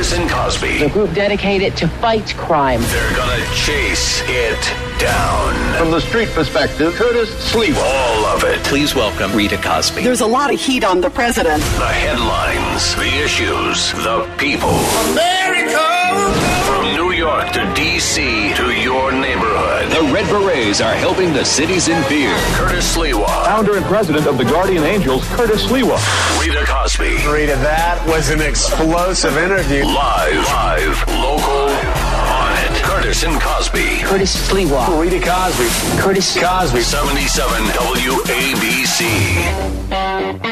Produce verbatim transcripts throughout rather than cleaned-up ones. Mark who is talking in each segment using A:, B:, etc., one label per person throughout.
A: Curtis and Cosby.
B: The group dedicated to fight crime.
A: They're gonna chase it down.
C: From the street perspective, Curtis Sliwa.
A: All of it.
D: Please welcome Rita Cosby.
E: There's a lot of heat on the president.
A: The headlines, the issues, the people.
F: America!
A: From New York to D C to your neighborhood.
G: The Red Berets are helping the cities in fear.
A: Curtis Sliwa.
C: Founder and president of the Guardian Angels, Curtis Sliwa.
A: Rita Cosby.
F: Rita, that was an explosive interview.
A: Live, live, local, on it. Curtis and Cosby.
B: Curtis Sliwa.
F: Rita Cosby.
B: Curtis
F: Cosby.
A: seventy-seven W A B C.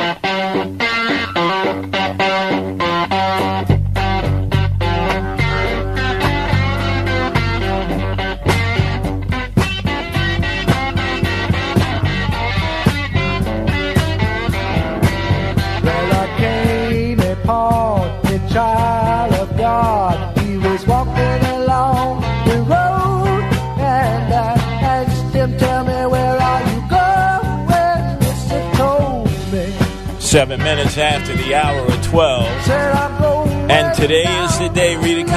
H: Child of God, he was walking along the road, and I asked him, tell me, where are you going? Mister told me.
I: Seven minutes after the hour of twelve,
H: Said I'm going
I: and today is the day, Rita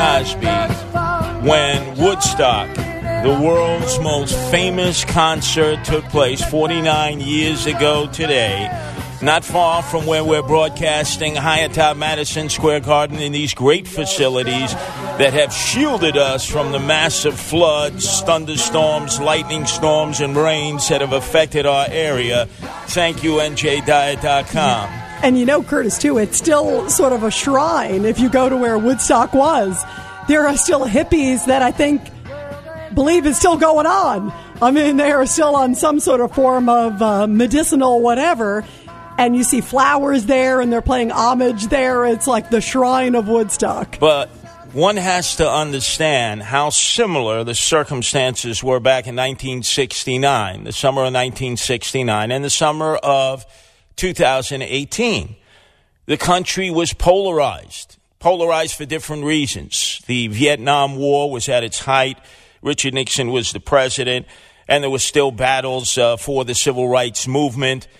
I: Cosby, when Woodstock, the world's most famous concert, took place forty-nine years ago today. Not far from where we're broadcasting, high atop Madison Square Garden, in these great facilities that have shielded us from the massive floods, thunderstorms, lightning storms, and rains that have affected our area. Thank you, N J Diet dot com.
E: And you know, Curtis, too, it's still sort of a shrine if you go to where Woodstock was. There are still hippies that I think believe is still going on. I mean, they are still on some sort of form of uh, medicinal whatever. And you see flowers there, and they're playing homage there. It's like the shrine of Woodstock.
I: But one has to understand how similar the circumstances were back in nineteen sixty-nine, the summer of nineteen sixty-nine, and the summer of two thousand eighteen. The country was polarized, polarized for different reasons. The Vietnam War was at its height. Richard Nixon was the president, and there were still battles uh, for the civil rights movement.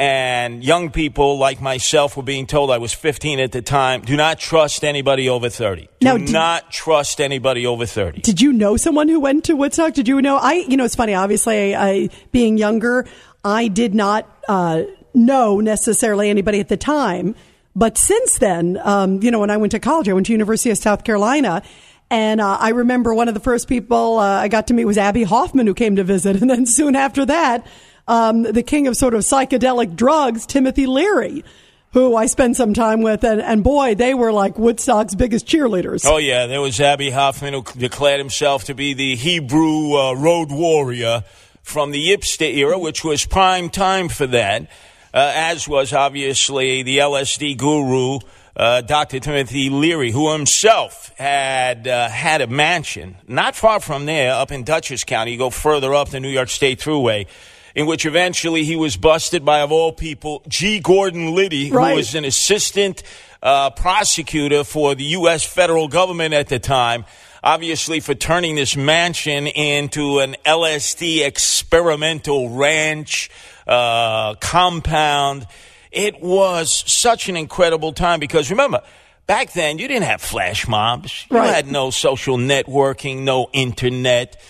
I: And young people like myself were being told, I was fifteen at the time, do not trust anybody over thirty. Do
E: now, did,
I: not trust anybody over thirty.
E: Did you know someone who went to Woodstock? Did you know? I, you know, it's funny. Obviously, I, being younger, I did not uh, know necessarily anybody at the time. But since then, um, you know, when I went to college, I went to University of South Carolina. And uh, I remember one of the first people uh, I got to meet was Abby Hoffman, who came to visit. And then soon after that, Um, the king of sort of psychedelic drugs, Timothy Leary, who I spent some time with. And, and boy, they were like Woodstock's biggest cheerleaders.
I: Oh, yeah. There was Abby Hoffman, who declared himself to be the Hebrew uh, road warrior from the Hipster era, which was prime time for that, uh, as was obviously the L S D guru, uh, Doctor Timothy Leary, who himself had uh, had a mansion not far from there up in Dutchess County. You go further up the New York State Thruway, in which eventually he was busted by, of all people, G. Gordon Liddy,
E: right.
I: who was an assistant uh, prosecutor for the U S federal government at the time, obviously for turning this mansion into an L S D experimental ranch uh, compound. It was such an incredible time because, remember, back then you didn't have flash mobs. You
E: right.
I: had no social networking, no internet.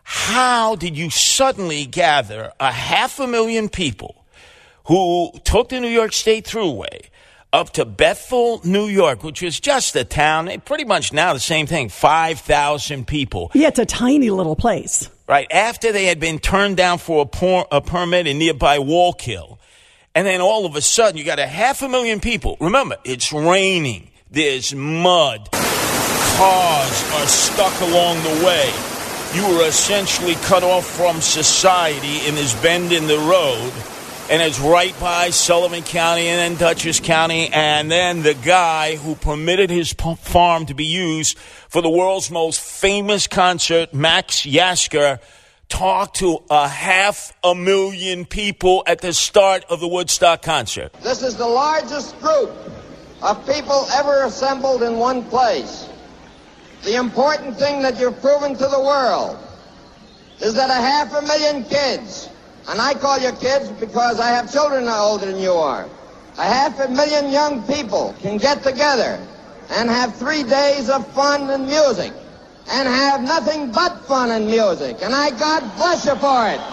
I: How did you suddenly gather a half a million people who took the New York State Thruway up to Bethel, New York, which is just a town, pretty much now the same thing, five thousand people.
E: Yeah, it's a tiny little place.
I: Right, after they had been turned down for a, por- a permit in nearby Wallkill. And then all of a sudden, you got a half a million people. Remember, it's raining. There's mud. Cars are stuck along the way. You were essentially cut off from society in this bend in the road. And it's right by Sullivan County and then Dutchess County. And then the guy who permitted his p- farm to be used for the world's most famous concert, Max Yasker, talked to a half a million people at the start of the Woodstock concert.
J: This is the largest group of people ever assembled in one place. The important thing that you've proven to the world is that a half a million kids, and I call you kids because I have children older than you are, a half a million young people can get together and have three days of fun and music and have nothing but fun and music. And I God bless you for it.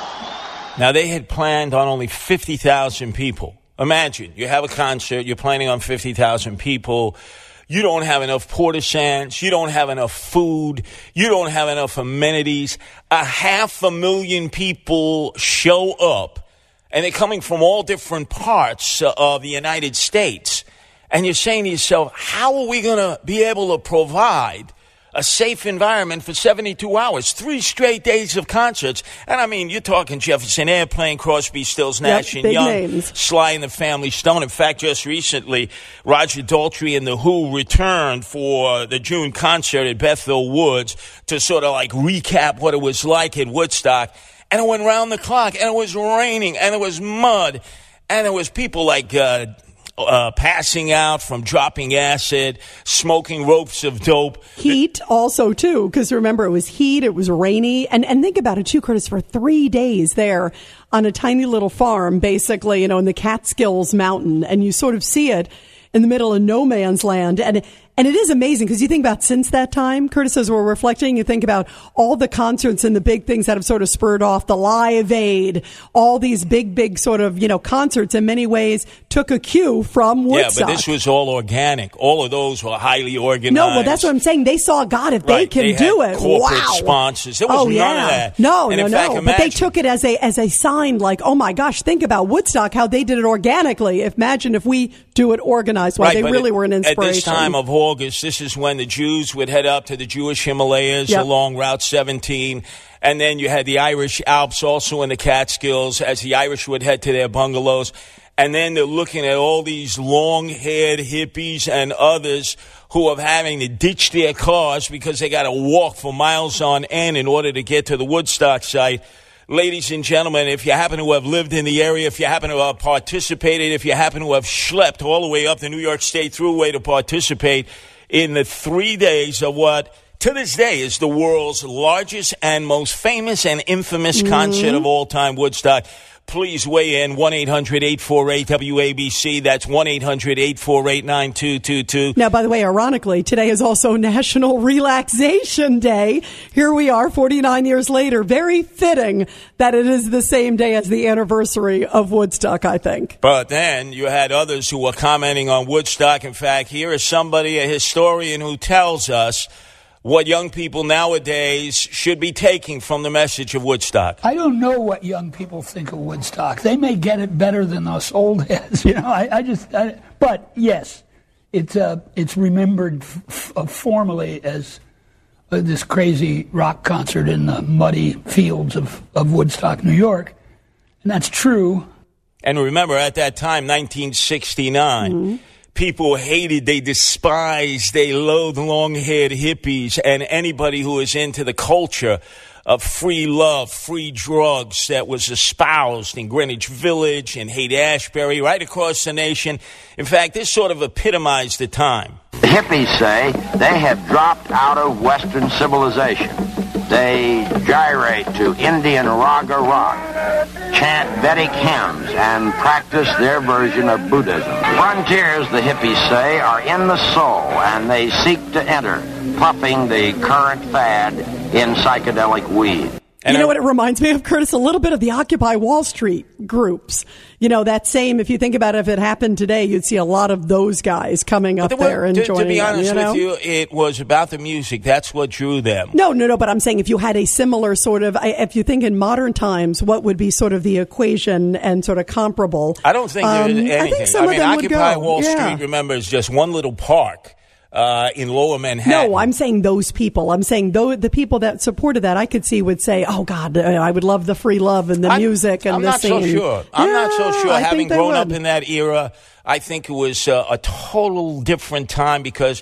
I: Now, they had planned on only fifty thousand people. Imagine, you have a concert, you're planning on fifty thousand people. You don't have enough porta-sands. You don't have enough food. You don't have enough amenities. A half a million people show up, and they're coming from all different parts of the United States. And you're saying to yourself, how are we going to be able to provide a safe environment for seventy-two hours, three straight days of concerts? And I mean, you're talking Jefferson Airplane, Crosby, Stills, Nash
E: yep,
I: and Young,
E: names.
I: Sly and the Family Stone. In fact, just recently, Roger Daltrey and the Who returned for the June concert at Bethel Woods to sort of like recap what it was like at Woodstock. And it went round the clock, and it was raining, and it was mud, and there was people like uh Uh, passing out from dropping acid, smoking ropes of dope.
E: Heat also, too, because remember, it was heat, it was rainy. And, and think about it, too, Curtis, for three days there on a tiny little farm, basically, you know, in the Catskills Mountain. And you sort of see it in the middle of no man's land. And and it is amazing because you think about since that time, Curtis, as we're reflecting, you think about all the concerts and the big things that have sort of spurred off the Live Aid, all these big, big sort of, you know, concerts in many ways took a cue from Woodstock.
I: Yeah, but this was all organic. All of those were highly organized.
E: No, well, that's what I'm saying. They saw, God, if
I: right.
E: they can
I: they
E: do
I: had
E: it,
I: corporate
E: wow.
I: sponsors. There was
E: oh,
I: none
E: yeah.
I: of that.
E: No,
I: and
E: no,
I: in
E: no.
I: fact,
E: but
I: imagine,
E: they took it as a as a sign like, oh, my gosh, think about Woodstock, how they did it organically. Imagine if we do it organized. Well,
I: right,
E: they really
I: it,
E: were an inspiration.
I: At this time of August, this is when the Jews would head up to the Jewish Himalayas
E: yep.
I: along Route seventeen. And then you had the Irish Alps also in the Catskills as the Irish would head to their bungalows. And then they're looking at all these long-haired hippies and others who are having to ditch their cars because they got to walk for miles on end in order to get to the Woodstock site. Ladies and gentlemen, if you happen to have lived in the area, if you happen to have participated, if you happen to have schlepped all the way up the New York State Thruway to participate in the three days of what, to this day, is the world's largest and most famous and infamous mm-hmm. concert of all time, Woodstock, please weigh in, one eight hundred eight four eight W A B C. That's one eight hundred eight four eight nine two two two.
E: Now, by the way, ironically, today is also National Relaxation Day. Here we are, forty-nine years later. Very fitting that it is the same day as the anniversary of Woodstock, I think.
I: But then you had others who were commenting on Woodstock. In fact, here is somebody, a historian, who tells us what young people nowadays should be taking from the message of Woodstock.
D: I don't know what young people think of Woodstock. They may get it better than us old heads, you know. I, I just, I, but yes, it's uh, it's remembered f- f- formally as uh, this crazy rock concert in the muddy fields of, of Woodstock, New York, and that's true.
I: And remember, at that time, nineteen sixty-nine. Mm-hmm. People hated, they despised, they loathed long-haired hippies and anybody who was into the culture of free love, free drugs that was espoused in Greenwich Village and Haight-Ashbury, right across the nation. In fact, this sort of epitomized the time.
K: The hippies say they have dropped out of Western civilization. They gyrate to Indian raga rock, chant Vedic hymns, and practice their version of Buddhism. Frontiers, the hippies say, are in the soul, and they seek to enter, puffing the current fad in psychedelic weed.
E: And you know what it reminds me of, Curtis? A little bit of the Occupy Wall Street groups. You know, that same, if you think about it, if it happened today, you'd see a lot of those guys coming up there and
I: to,
E: joining
I: To be honest
E: them, you know?
I: with you, it was about the music. That's what drew them.
E: No, no, no, but I'm saying if you had a similar sort of, if you think in modern times, what would be sort of the equation and sort of comparable?
I: I don't think
E: um,
I: there's anything.
E: I think some
I: I
E: of
I: mean,
E: them
I: Occupy
E: would go.
I: Wall
E: yeah.
I: Street, remember, is just one little park. Uh, in Lower Manhattan.
E: No, I'm saying those people. I'm saying though the people that supported that, I could see would say, "Oh God, I would love the free love and the
I: I'm,
E: music and
I: I'm
E: the
I: not
E: scene."
I: so sure. I'm
E: yeah,
I: not so sure.
E: I
I: Having grown
E: would.
I: up in that era, I think it was uh, a total different time because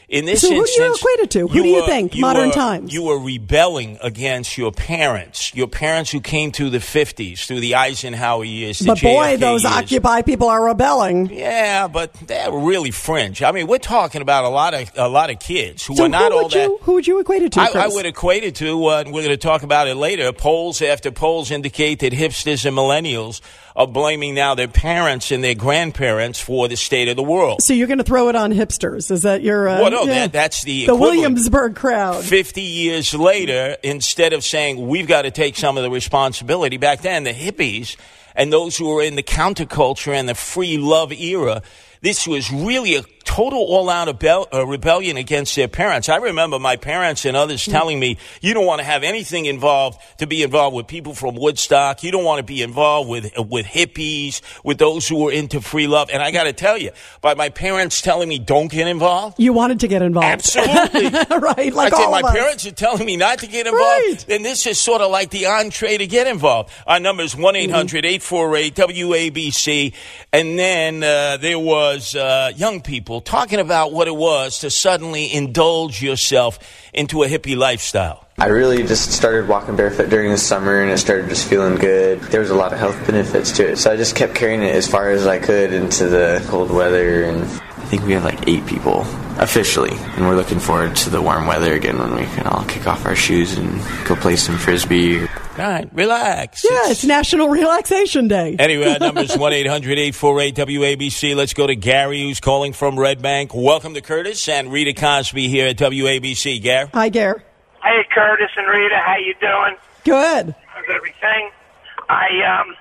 I: In this
E: so who
I: instance,
E: do you equate it to? Who
I: you
E: do you
I: were,
E: think?
I: you
E: Modern
I: were,
E: times.
I: You were rebelling against your parents, your parents who came through the fifties, through the Eisenhower years, the
E: But
I: J F K
E: boy, those
I: years.
E: Occupy people are rebelling.
I: Yeah, but they're really fringe. I mean, we're talking about a lot of a lot of kids who
E: so
I: are not
E: who
I: all
E: would
I: that.
E: you, who would you equate it to,
I: I,
E: Chris?
I: I would equate it to, uh, we're going to talk about it later, polls after polls indicate that hipsters and millennials are blaming now their parents and their grandparents for the state of the world.
E: So you're going to throw it on hipsters? Is that your? Uh,
I: Well, no,
E: yeah.
I: that, that's the
E: the
I: equivalent.
E: Williamsburg crowd.
I: Fifty years later, instead of saying we've got to take some of the responsibility, back then the hippies and those who were in the counterculture and the free love era, this was really a total all-out rebel- uh, rebellion against their parents. I remember my parents and others telling me, you don't want to have anything involved to be involved with people from Woodstock. You don't want to be involved with uh, with hippies, with those who were into free love. And I got to tell you, by my parents telling me don't get involved.
E: You wanted to get involved.
I: Absolutely.
E: Right, like
I: I said,
E: all
I: my
E: of us.
I: parents are telling me not to get involved.
E: Right.
I: Then this is sort of like the entree to get involved. Our number is one eight hundred eight four eight W A B C. And then uh, there was uh, young people talking about what it was to suddenly indulge yourself into a hippie lifestyle.
L: I really just started walking barefoot during the summer, and it started just feeling good. There was a lot of health benefits to it, so I just kept carrying it as far as I could into the cold weather. And I think we have like eight people officially, and we're looking forward to the warm weather again when we can all kick off our shoes and go play some frisbee.
I: All right, relax.
E: Yeah, it's, it's National Relaxation Day.
I: Anyway, our number is one eight hundred eight four eight W A B C. Let's go to Gary, who's calling from Red Bank. Welcome to Curtis and Rita Cosby here at W A B C. Gary.
E: Hi, Gary.
M: Hey, Curtis and Rita, how you doing?
E: Good.
M: How's everything? I um,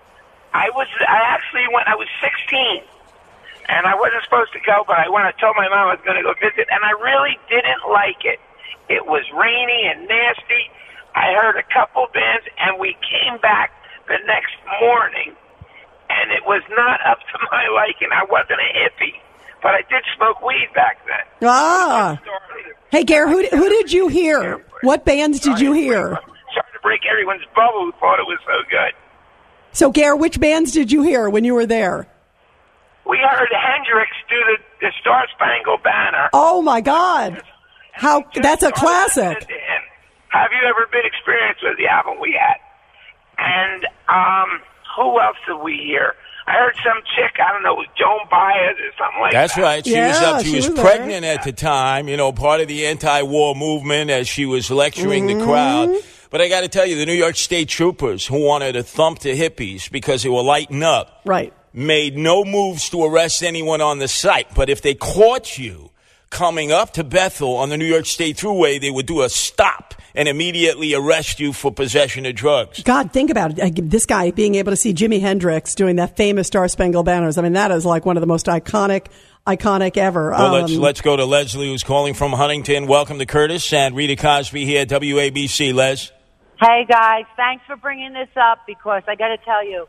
M: I was I actually went. I was sixteen, and I wasn't supposed to go, but I went. I told my mom I was going to go visit, and I really didn't like it. It was rainy and nasty. I heard a couple bands, and we came back the next morning, and it was not up to my liking. I wasn't a hippie, but I did smoke weed back then.
E: Ah. Hey, Gare, who, who did you hear? What bands did you hear?
M: Sorry to break everyone's bubble who thought it was so good.
E: So, Gare, which bands did you hear when you were there?
M: We heard Hendrix do the, the Star Spangled Banner.
E: Oh, my God. How that's a classic.
M: Have you ever been experienced with the album we had? And um, who else did we hear? I heard some chick, I don't know, it was Joan Baez or something like
I: That's
M: that.
I: That's right. She
E: yeah,
I: was up. She,
E: she
I: was,
E: was
I: pregnant
E: there.
I: at the time, you know, part of the anti-war movement as she was lecturing
E: Mm-hmm.
I: the crowd. But I got to tell you, the New York State Troopers, who wanted to thump the hippies because they were lighting up,
E: right,
I: made no moves to arrest anyone on the site. But if they caught you coming up to Bethel on the New York State Thruway, they would do a stop and immediately arrest you for possession of drugs.
E: God, think about it. This guy being able to see Jimi Hendrix doing that famous Star Spangled Banners. I mean, that is like one of the most iconic, iconic ever.
I: Well,
E: um,
I: let's let's go to Leslie, who's calling from Huntington. Welcome to Curtis and Rita Cosby here at W A B C. Les.
N: Hey, guys. Thanks for bringing this up because I got to tell you,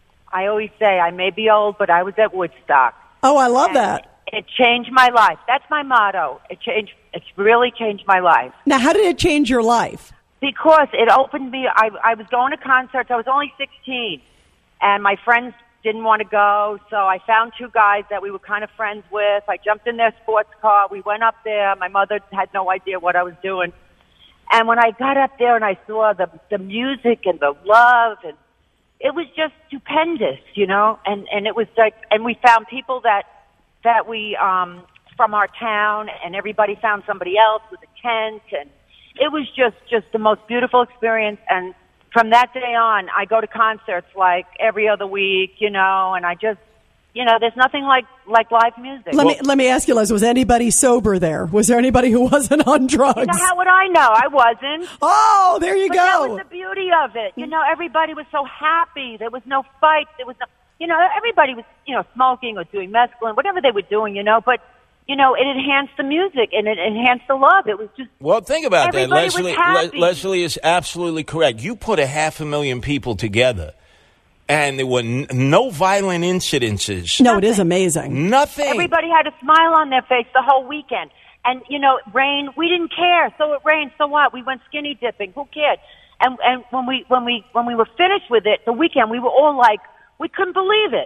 N: I always say I may be old, but I was at Woodstock.
E: Oh, I love
N: and
E: that.
N: It changed my life. That's my motto. It changed. It's really changed my life.
E: Now, how did it change your life?
N: Because it opened me. I, I was going to concerts. I was only sixteen, and my friends didn't want to go, so I found two guys that we were kind of friends with. I jumped in their sports car. We went up there. My mother had no idea what I was doing. And when I got up there and I saw the the music and the love, and it was just stupendous, you know. And and it was like, and we found people that that we um from our town, and everybody found somebody else with a tent, and it was just just the most beautiful experience. And from that day on, I go to concerts like every other week, you know, and I just, you know, there's nothing like, like live music.
E: Let me let me ask you, Les, was anybody sober there? Was there anybody who wasn't on drugs?
N: You know, how would I know? I wasn't.
E: Oh, there you
N: but
E: go.
N: That was the beauty of it. You know, everybody was so happy. There was no fight. There was no, you know, everybody was, you know, smoking or doing mescaline, whatever they were doing, you know, but, you know, it enhanced the music and it enhanced the love. It was just.
I: Well, think about that.
N: everybody was
I: Leslie,
N: happy.
I: Le- Leslie is absolutely correct. You put a half a million people together, and there were n- no violent incidences.
E: No, it is amazing.
I: Nothing.
N: Everybody had a smile on their face the whole weekend. And, you know, rain, we didn't care. So it rained, so what? We went skinny dipping. Who cared? And and when we when we when we were finished with it, the weekend, we were all like, we couldn't believe it.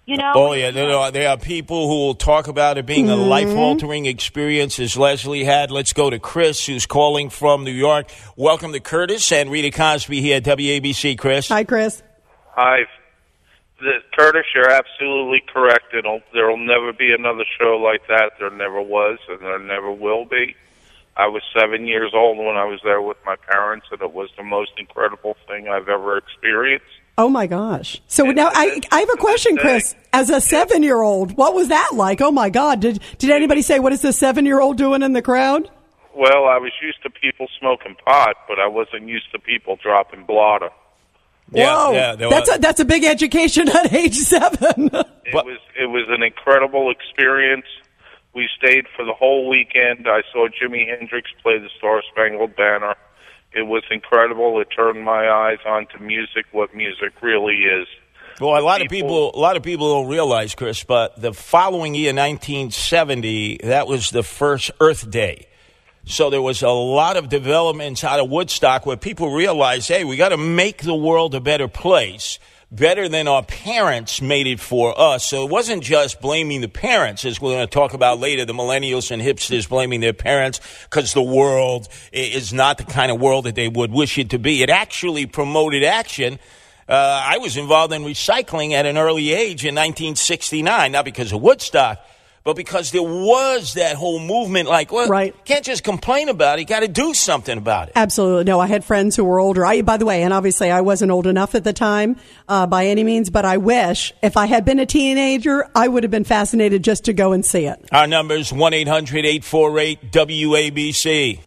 N: You know?
I: Oh, yeah. There are, there are people who will talk about it being a
E: Mm-hmm.
I: life-altering experience, as Leslie had. Let's go to Chris, who's calling from New York. Welcome to Curtis and Rita Cosby here at W A B C. Chris.
E: Hi, Chris.
O: Hi. The, Curtis, you're absolutely correct. It'll, there'll never be another show like that. There never was, and there never will be. I was seven years old when I was there with my parents, and it was the most incredible thing I've ever experienced.
E: Oh, my gosh. So now I, I have a question, Chris. As a seven-year-old, what was that like? Oh, my God. Did did anybody say, what is this seven-year-old doing in the crowd?
O: Well, I was used to people smoking pot, but I wasn't used to people dropping blotter.
I: Yeah,
E: Whoa.
I: yeah, there
E: that's,
I: was-
E: a, that's a big education at age seven.
O: It was it was an incredible experience. We stayed for the whole weekend. I saw Jimi Hendrix play the Star Spangled Banner. It was incredible. It turned my eyes onto music, what music really is.
I: Well, a lot of people, a lot of people don't realize, Chris, but the following year, nineteen seventy, that was the first Earth Day. So there was a lot of developments out of Woodstock where people realized, hey, we got to make the world a better place, better than our parents made it for us. So it wasn't just blaming the parents, as we're going to talk about later, the millennials and hipsters blaming their parents because the world is not the kind of world that they would wish it to be. It actually promoted action. Uh, I was involved in recycling at an early age in nineteen sixty-nine, not because of Woodstock, but because there was that whole movement like, well, right. Can't just complain about it. You got to do something about it.
E: Absolutely. No, I had friends who were older. I, by the way, and obviously I wasn't old enough at the time uh, by any means, but I wish if I had been a teenager, I would have been fascinated just to go and see it.
I: Our number is one eight hundred eight four eight W A B C.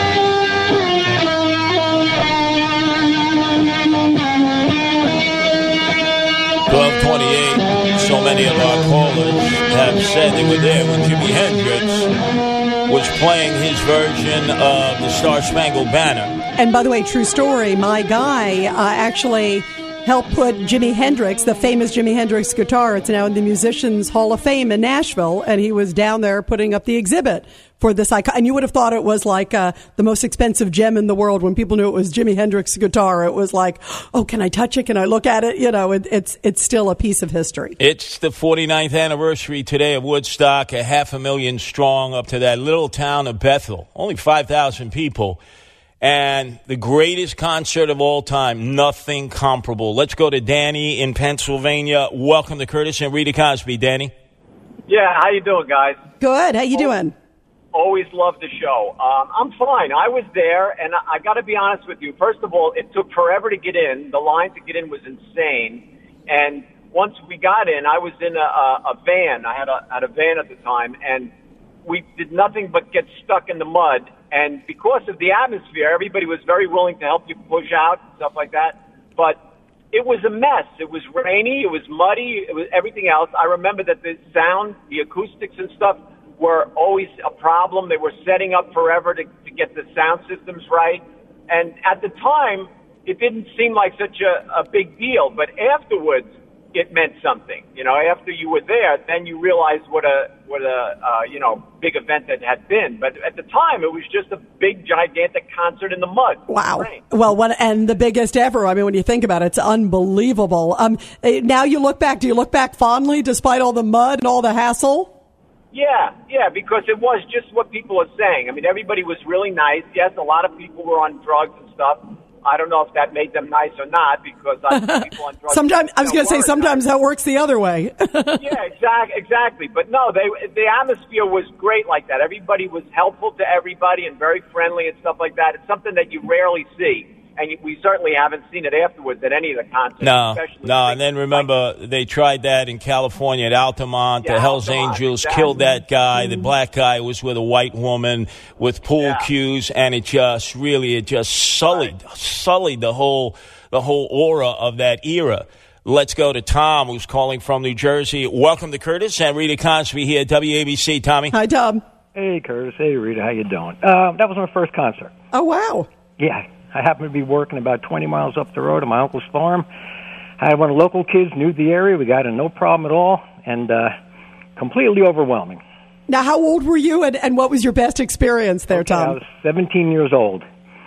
I: twelve twenty-eight. So many of our callers have said they were there when Jimi Hendrix was playing his version of the Star Spangled Banner.
E: And by the way, true story, my guy uh, actually helped put Jimi Hendrix, the famous Jimi Hendrix guitar, it's now in the Musicians Hall of Fame in Nashville, and he was down there putting up the exhibit for this icon. And you would have thought it was like uh, the most expensive gem in the world. When people knew it was Jimi Hendrix's guitar, it was like, oh, can I touch it? Can I look at it? You know, it, it's it's still a piece of history.
I: It's the forty-ninth anniversary today of Woodstock, a half a million strong up to that little town of Bethel. Only five thousand people. And the greatest concert of all time, nothing comparable. Let's go to Danny in Pennsylvania. Welcome to Curtis and Rita Cosby. Danny.
P: Yeah, how you doing, guys?
E: Good. How you doing?
P: Always love the show. Um, I'm fine. I was there, and I, I got to be honest with you. First of all, it took forever to get in. The line to get in was insane. And once we got in, I was in a, a, a van. I had a, had a van at the time, and we did nothing but get stuck in the mud. And because of the atmosphere, everybody was very willing to help you push out and stuff like that. But it was a mess. It was rainy. It was muddy. It was everything else. I remember that the sound, the acoustics and stuff were always a problem. They were setting up forever to, to get the sound systems right. And at the time, it didn't seem like such a, a big deal. But afterwards, it meant something. You know, after you were there, then you realized what a what a uh, you know big event that had been. But at the time, it was just a big, gigantic concert in the mud.
E: Wow. Well, one and the biggest ever. I mean, when you think about it, it's unbelievable. Um, now you look back. Do you look back fondly, despite all the mud and all the hassle?
P: Yeah, yeah, because it was just what people are saying. I mean, everybody was really nice. Yes, a lot of people were on drugs and stuff. I don't know if that made them nice or not, because I think people on drugs.
E: Sometimes I was going to say sometimes that works the other way.
P: Yeah, exactly, exactly. But no, they the atmosphere was great like that. Everybody was helpful to everybody and very friendly and stuff like that. It's something that you rarely see, and we certainly haven't seen it afterwards at any of the concerts.
I: No, no. And then remember, they tried that in California at Altamont.
P: Yeah,
I: the Hells
P: Altamont,
I: Angels
P: exactly.
I: killed that guy. The black guy was with a white woman with pool
P: Yeah.
I: cues, and it just really, it just sullied, sullied the whole, the whole aura of that era. Let's go to Tom, who's calling from New Jersey. Welcome to Curtis and Rita Cosby here at W A B C. Tommy.
E: Hi, Tom.
Q: Hey, Curtis. Hey, Rita. How you doing? Uh, that was my first concert.
E: Oh, wow.
Q: Yeah. I happened to be working about twenty miles up the road at my uncle's farm. I had one of the local kids, knew the area. We got in no problem at all, and uh, completely overwhelming.
E: Now, how old were you, and, and what was your best experience there,
Q: okay,
E: Tom?
Q: I was seventeen years old.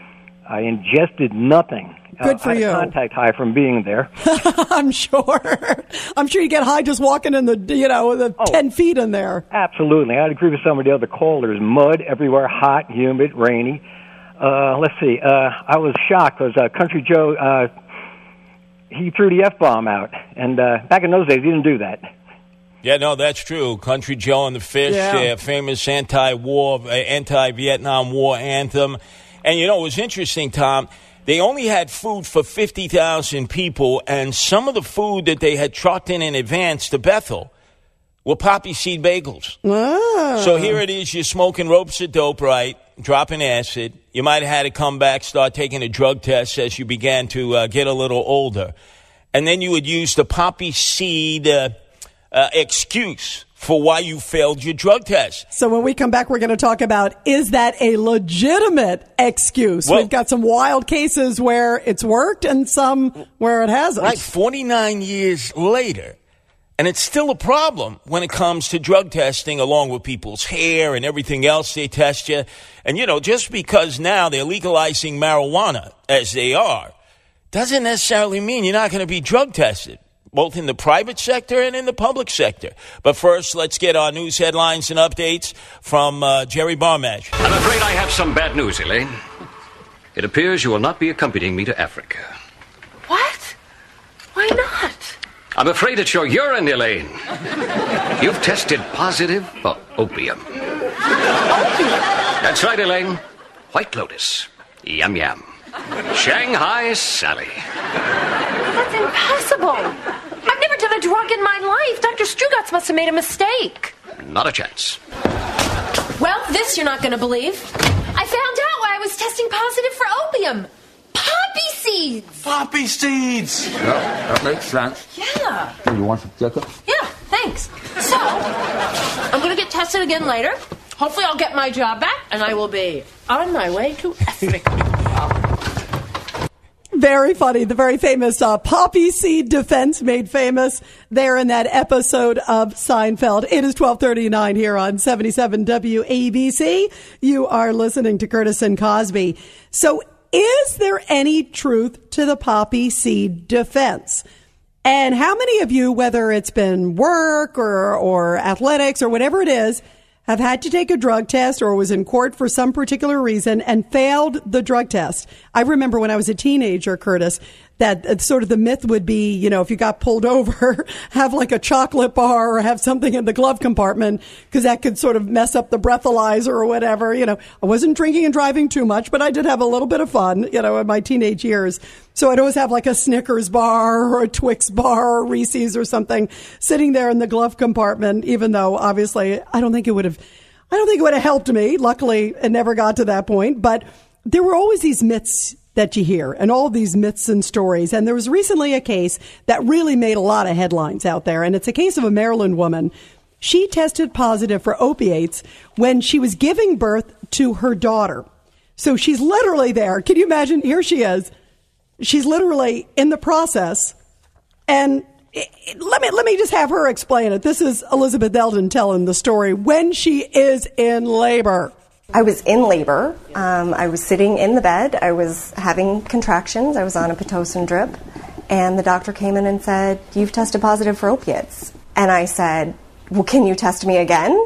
Q: I ingested nothing.
E: Good for
Q: uh, I had
E: you.
Q: a contact high from being there.
E: I'm sure. I'm sure you get high just walking in the, you know, the
Q: Oh.
E: ten feet in there.
Q: Absolutely. I'd agree with some of the other callers. Mud everywhere, hot, humid, rainy. Uh, let's see. Uh, I was shocked because uh, Country Joe, uh, he threw the F-bomb out. And uh, back in those days, he didn't do that.
I: Yeah, no, that's true. Country Joe and the Fish,
Q: Yeah.
I: uh, famous anti-war, uh, anti-Vietnam War anthem. And, you know, it was interesting, Tom. They only had food for fifty thousand people, and some of the food that they had trucked in in advance to Bethel were poppy seed bagels.
E: Ah.
I: So here it is, you're smoking ropes of dope, right, dropping acid. You might have had to come back, start taking a drug test as you began to uh, get a little older. And then you would use the poppy seed uh, uh, excuse for why you failed your drug test.
E: So when we come back, we're going to talk about, is that a legitimate excuse?
I: Well-
E: We've got some wild cases where it's worked and some where it hasn't.
I: Right, forty-nine years later. And it's still a problem when it comes to drug testing, along with people's hair and everything else they test you. And, you know, just because now they're legalizing marijuana, as they are, doesn't necessarily mean you're not going to be drug tested, both in the private sector and in the public sector. But first, let's get our news headlines and updates from uh, Jerry Barmage.
G: I'm afraid I have some bad news, Elaine. It appears you will not be accompanying me to Africa.
R: What? Why not?
G: I'm afraid it's your urine, Elaine. You've tested positive for opium. That's right, Elaine. White Lotus. Yum yum. Shanghai Sally.
R: That's impossible. I've never done a drug in my life. Doctor Strugatz must have made a mistake.
G: Not a chance.
R: Well, this you're not going to believe. I found out why I was testing positive for opium. Poppy seeds.
S: Poppy seeds. Yeah, that makes sense.
R: Yeah.
S: Hey, you want some chicken?
R: Yeah, thanks. So, I'm going to get tested again later. Hopefully I'll get my job back, and I will be on my way to Africa.
E: Very funny. The very famous uh, poppy seed defense made famous there in that episode of Seinfeld. It is twelve thirty-nine here on seventy-seven W A B C. You are listening to Curtis and Cosby. So is there any truth to the poppy seed defense? And how many of you, whether it's been work or, or athletics or whatever it is, have had to take a drug test or was in court for some particular reason and failed the drug test? I remember when I was a teenager, Curtis, that uh, sort of the myth would be, you know, if you got pulled over, have like a chocolate bar or have something in the glove compartment, because that could sort of mess up the breathalyzer or whatever. You know, I wasn't drinking and driving too much, but I did have a little bit of fun, you know, in my teenage years. So I'd always have like a Snickers bar or a Twix bar or Reese's or something sitting there in the glove compartment, even though obviously I don't think it would have, I don't think it would have helped me. Luckily, it never got to that point, but there were always these myths that you hear and all these myths and stories. And there was recently a case that really made a lot of headlines out there. And it's a case of a Maryland woman. She tested positive for opiates when she was giving birth to her daughter. So she's literally there. Can you imagine? Here she is. She's literally in the process. And it, it, let me, let me just have her explain it. This is Elizabeth Eldon telling the story when she is in labor.
T: I was in labor. Um, I was sitting in the bed. I was having contractions. I was on a Pitocin drip. And the doctor came in and said, "You've tested positive for opiates." And I said, "Well, can you test me again?"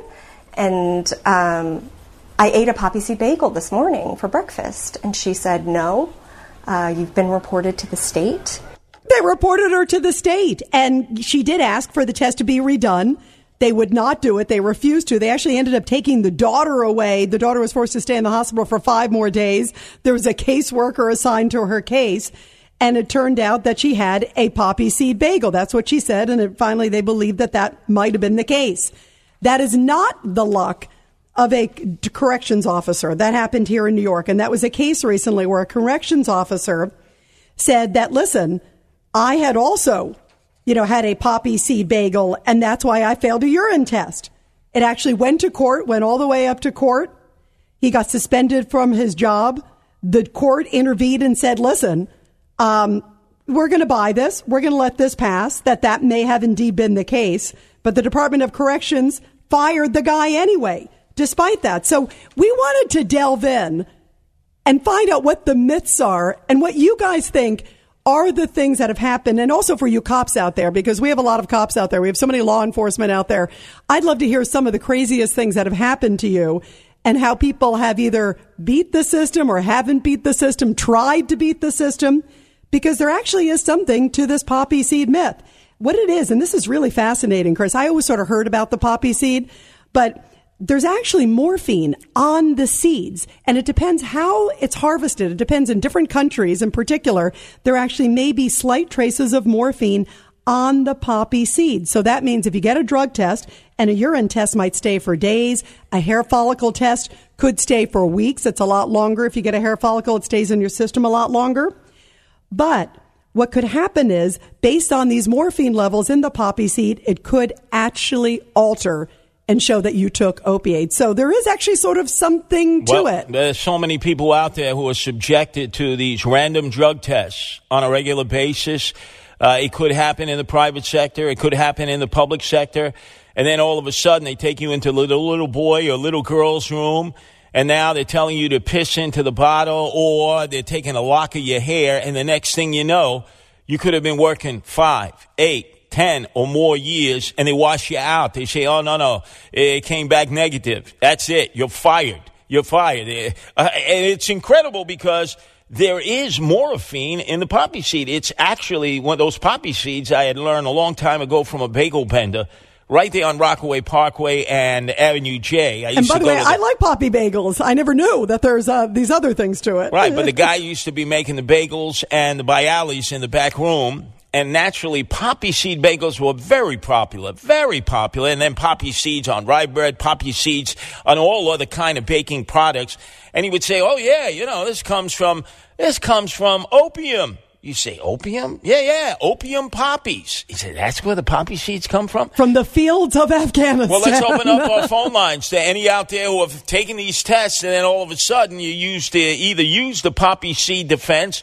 T: And um, I ate a poppy seed bagel this morning for breakfast. And she said, "No, uh, you've been reported to the state."
E: They reported her to the state. And she did ask for the test to be redone. They would not do it. They refused to. They actually ended up taking the daughter away. The daughter was forced to stay in the hospital for five more days. There was a caseworker assigned to her case. And it turned out that she had a poppy seed bagel. That's what she said. And it, finally, they believed that that might have been the case. That is not the luck of a corrections officer. That happened here in New York. And that was a case recently where a corrections officer said that, listen, I had also you know, had a poppy seed bagel, and that's why I failed a urine test. It actually went to court, went all the way up to court. He got suspended from his job. The court intervened and said, listen, um, we're going to buy this. We're going to let this pass, that that may have indeed been the case. But the Department of Corrections fired the guy anyway, despite that. So we wanted to delve in and find out what the myths are and what you guys think are the things that have happened. And also for you cops out there, because we have a lot of cops out there. We have so many law enforcement out there. I'd love to hear some of the craziest things that have happened to you and how people have either beat the system or haven't beat the system, tried to beat the system, because there actually is something to this poppy seed myth. What it is, and this is really fascinating, Chris, I always sort of heard about the poppy seed, but there's actually morphine on the seeds, and it depends how it's harvested. It depends in different countries. In particular, there actually may be slight traces of morphine on the poppy seed. So that means if you get a drug test, and a urine test might stay for days, a hair follicle test could stay for weeks. It's a lot longer. If you get a hair follicle, it stays in your system a lot longer. But what could happen is, based on these morphine levels in the poppy seed, it could actually alter and show that you took opiates. So there is actually sort of something to
I: well,
E: it.
I: There's so many people out there who are subjected to these random drug tests on a regular basis. Uh, it could happen in the private sector. It could happen in the public sector. And then all of a sudden they take you into the little, little boy or little girl's room, and now they're telling you to piss into the bottle, or they're taking a lock of your hair, and the next thing you know, you could have been working five, eight, ten or more years, and they wash you out. They say, oh, no, no, it came back negative. That's it. You're fired. You're fired. Uh, and it's incredible because there is morphine in the poppy seed. It's actually one of those poppy seeds I had learned a long time ago from a bagel bender right there on Rockaway Parkway and Avenue J. I used
E: and by
I: to
E: the
I: go
E: way,
I: to the-
E: I like poppy bagels. I never knew that there's uh, these other things to it.
I: Right, but the guy used to be making the bagels and the bialys in the back room. And naturally, poppy seed bagels were very popular, very popular. And then poppy seeds on rye bread, poppy seeds on all other kind of baking products. And he would say, oh, yeah, you know, this comes from this comes from opium. You say, opium? Yeah, yeah, opium poppies. He said, that's where the poppy seeds come from?
E: From the fields of Afghanistan.
I: Well, let's open up our phone lines to any out there who have taken these tests, and then all of a sudden you used to either use the poppy seed defense,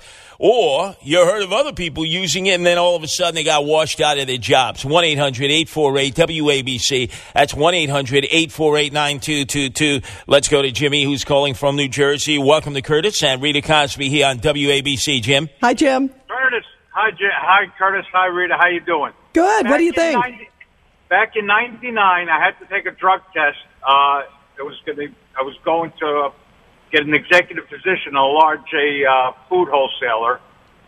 I: or you heard of other people using it, and then all of a sudden they got washed out of their jobs. one eight hundred eight four eight W A B C. That's one eight hundred eight four eight nine two two two. Let's go to Jimmy, who's calling from New Jersey. Welcome to Curtis and Rita Cosby here on W A B C. Jim.
E: Hi, Jim.
U: Curtis. Hi, Jim. Hi, Curtis. Hi, Rita. How you doing?
E: Good.
U: Back
E: what do you
U: in
E: think?
U: ninety back in ninety-nine, I had to take a drug test. Uh, it was gonna, I was going to uh, get an executive position in a large uh, food wholesaler.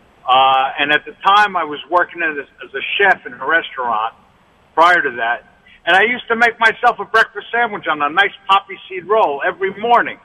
U: Uh, and at the time, I was working as, as a chef in a restaurant prior to that. And I used to make myself a breakfast sandwich on a nice poppy seed roll every morning.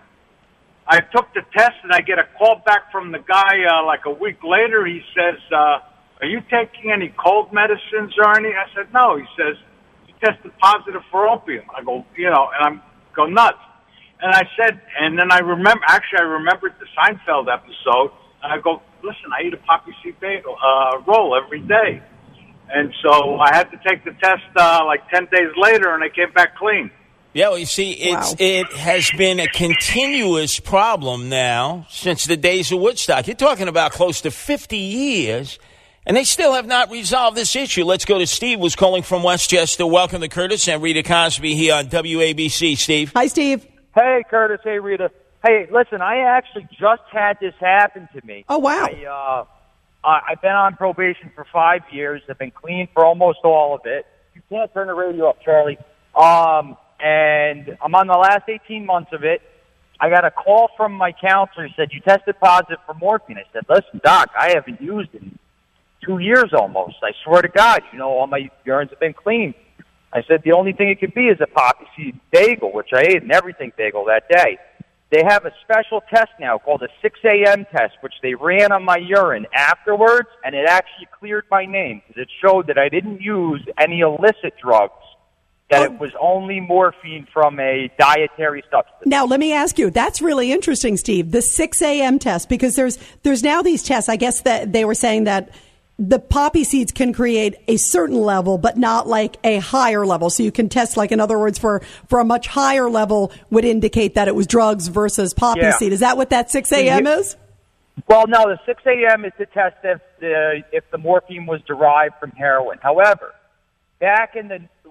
U: I took the test, and I get a call back from the guy uh, like a week later. He says, uh, are you taking any cold medicines or any? I said, no. He says, you tested positive for opium. I go, you know, and I'm go nuts. And I said, and then I remember, actually, I remembered the Seinfeld episode. And I go, listen, I eat a poppy seed bagel uh, roll every day. And so I had to take the test uh, like ten days later, and I came back clean.
I: Yeah, well, you see, it's, wow. it has been a continuous problem now since the days of Woodstock. You're talking about close to fifty years, and they still have not resolved this issue. Let's go to Steve, who's calling from Westchester. Welcome to Curtis and Rita Cosby here on W A B C. Steve.
E: Hi, Steve.
V: Hey, Curtis. Hey, Rita. Hey, listen, I actually just had this happen to me.
E: Oh, wow.
V: I, uh, I've been on probation for five years. I've been clean for almost all of it. You can't turn the radio up, Charlie. Um, and I'm on the last eighteen months of it. I got a call from my counselor. He said, you tested positive for morphine. I said, listen, Doc, I haven't used it in two years almost. I swear to God, you know, all my urines have been clean. I said, the only thing it could be is a poppy seed bagel, which I ate an everything bagel that day. They have a special test now called a six a.m. test, which they ran on my urine afterwards, and it actually cleared my name because it showed that I didn't use any illicit drugs, that it was only morphine from a dietary substance.
E: Now, let me ask you, that's really interesting, Steve, the six a.m. test, because there's there's now these tests. I guess that they were saying that the poppy seeds can create a certain level, but not like a higher level. So you can test, like, in other words, for, for a much higher level would indicate that it was drugs versus poppy
V: Yeah.
E: seed. Is that what that six a.m. is?
V: Well, no, the six a.m. is to test if the, if the morphine was derived from heroin. However, back in the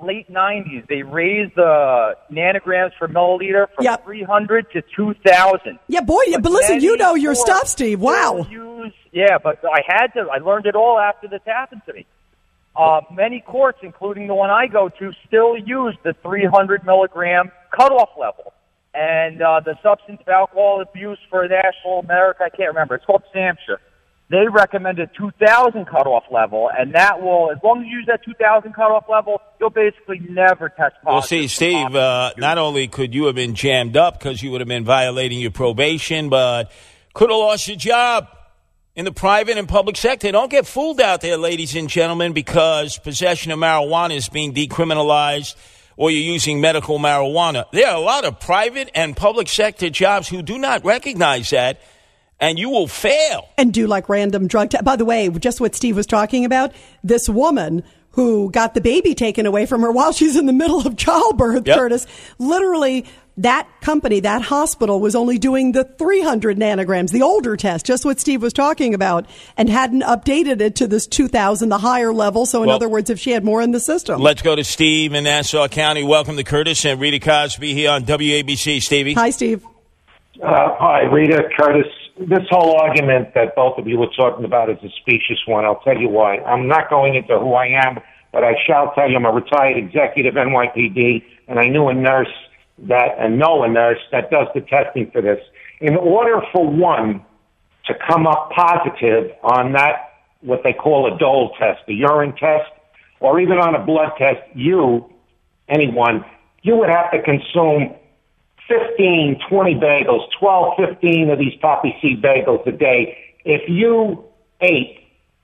V: late nineties, they raised the nanograms per milliliter from
E: Yep.
V: three hundred to two thousand.
E: Yeah, boy, but listen, you know your stuff, Steve. Wow.
V: Use, yeah, but I had to. I learned it all after this happened to me. Uh, many courts, including the one I go to, still use the three hundred milligram cutoff level. And uh, the Substance of Alcohol Abuse for National America, I can't remember. It's called SAMHSA. They recommend a two thousand cutoff level, and that will, as long as you use that two thousand cutoff level, you'll basically never test positive.
I: Well, see, Steve, uh, not only could you have been jammed up because you would have been violating your probation, but could have lost your job in the private and public sector. Don't get fooled out there, ladies and gentlemen, because possession of marijuana is being decriminalized or you're using medical marijuana. There are a lot of private and public sector jobs who do not recognize that, and you will fail.
E: And do like random drug tests. By the way, just what Steve was talking about, this woman who got the baby taken away from her while she's in the middle of childbirth,
I: Yep.
E: Curtis, literally that company, that hospital was only doing the three hundred nanograms, the older test, just what Steve was talking about, and hadn't updated it to this two thousand, the higher level. So in
I: Well,
E: other words, if she had more in the system.
I: Let's go to Steve in Nassau County. Welcome to Curtis and Rita Cosby here on W A B C. Stevie.
E: Hi, Steve.
B: Uh, hi, Rita, Curtis. This whole argument that both of you were talking about is a specious one. I'll tell you why. I'm not going into who I am, but I shall tell you I'm a retired executive N Y P D, and I knew a nurse that, and know a nurse that does the testing for this. In order for one to come up positive on that, what they call a Dole test, the urine test, or even on a blood test, you, anyone, you would have to consume fifteen, twenty bagels, twelve, fifteen of these poppy seed bagels a day. If you ate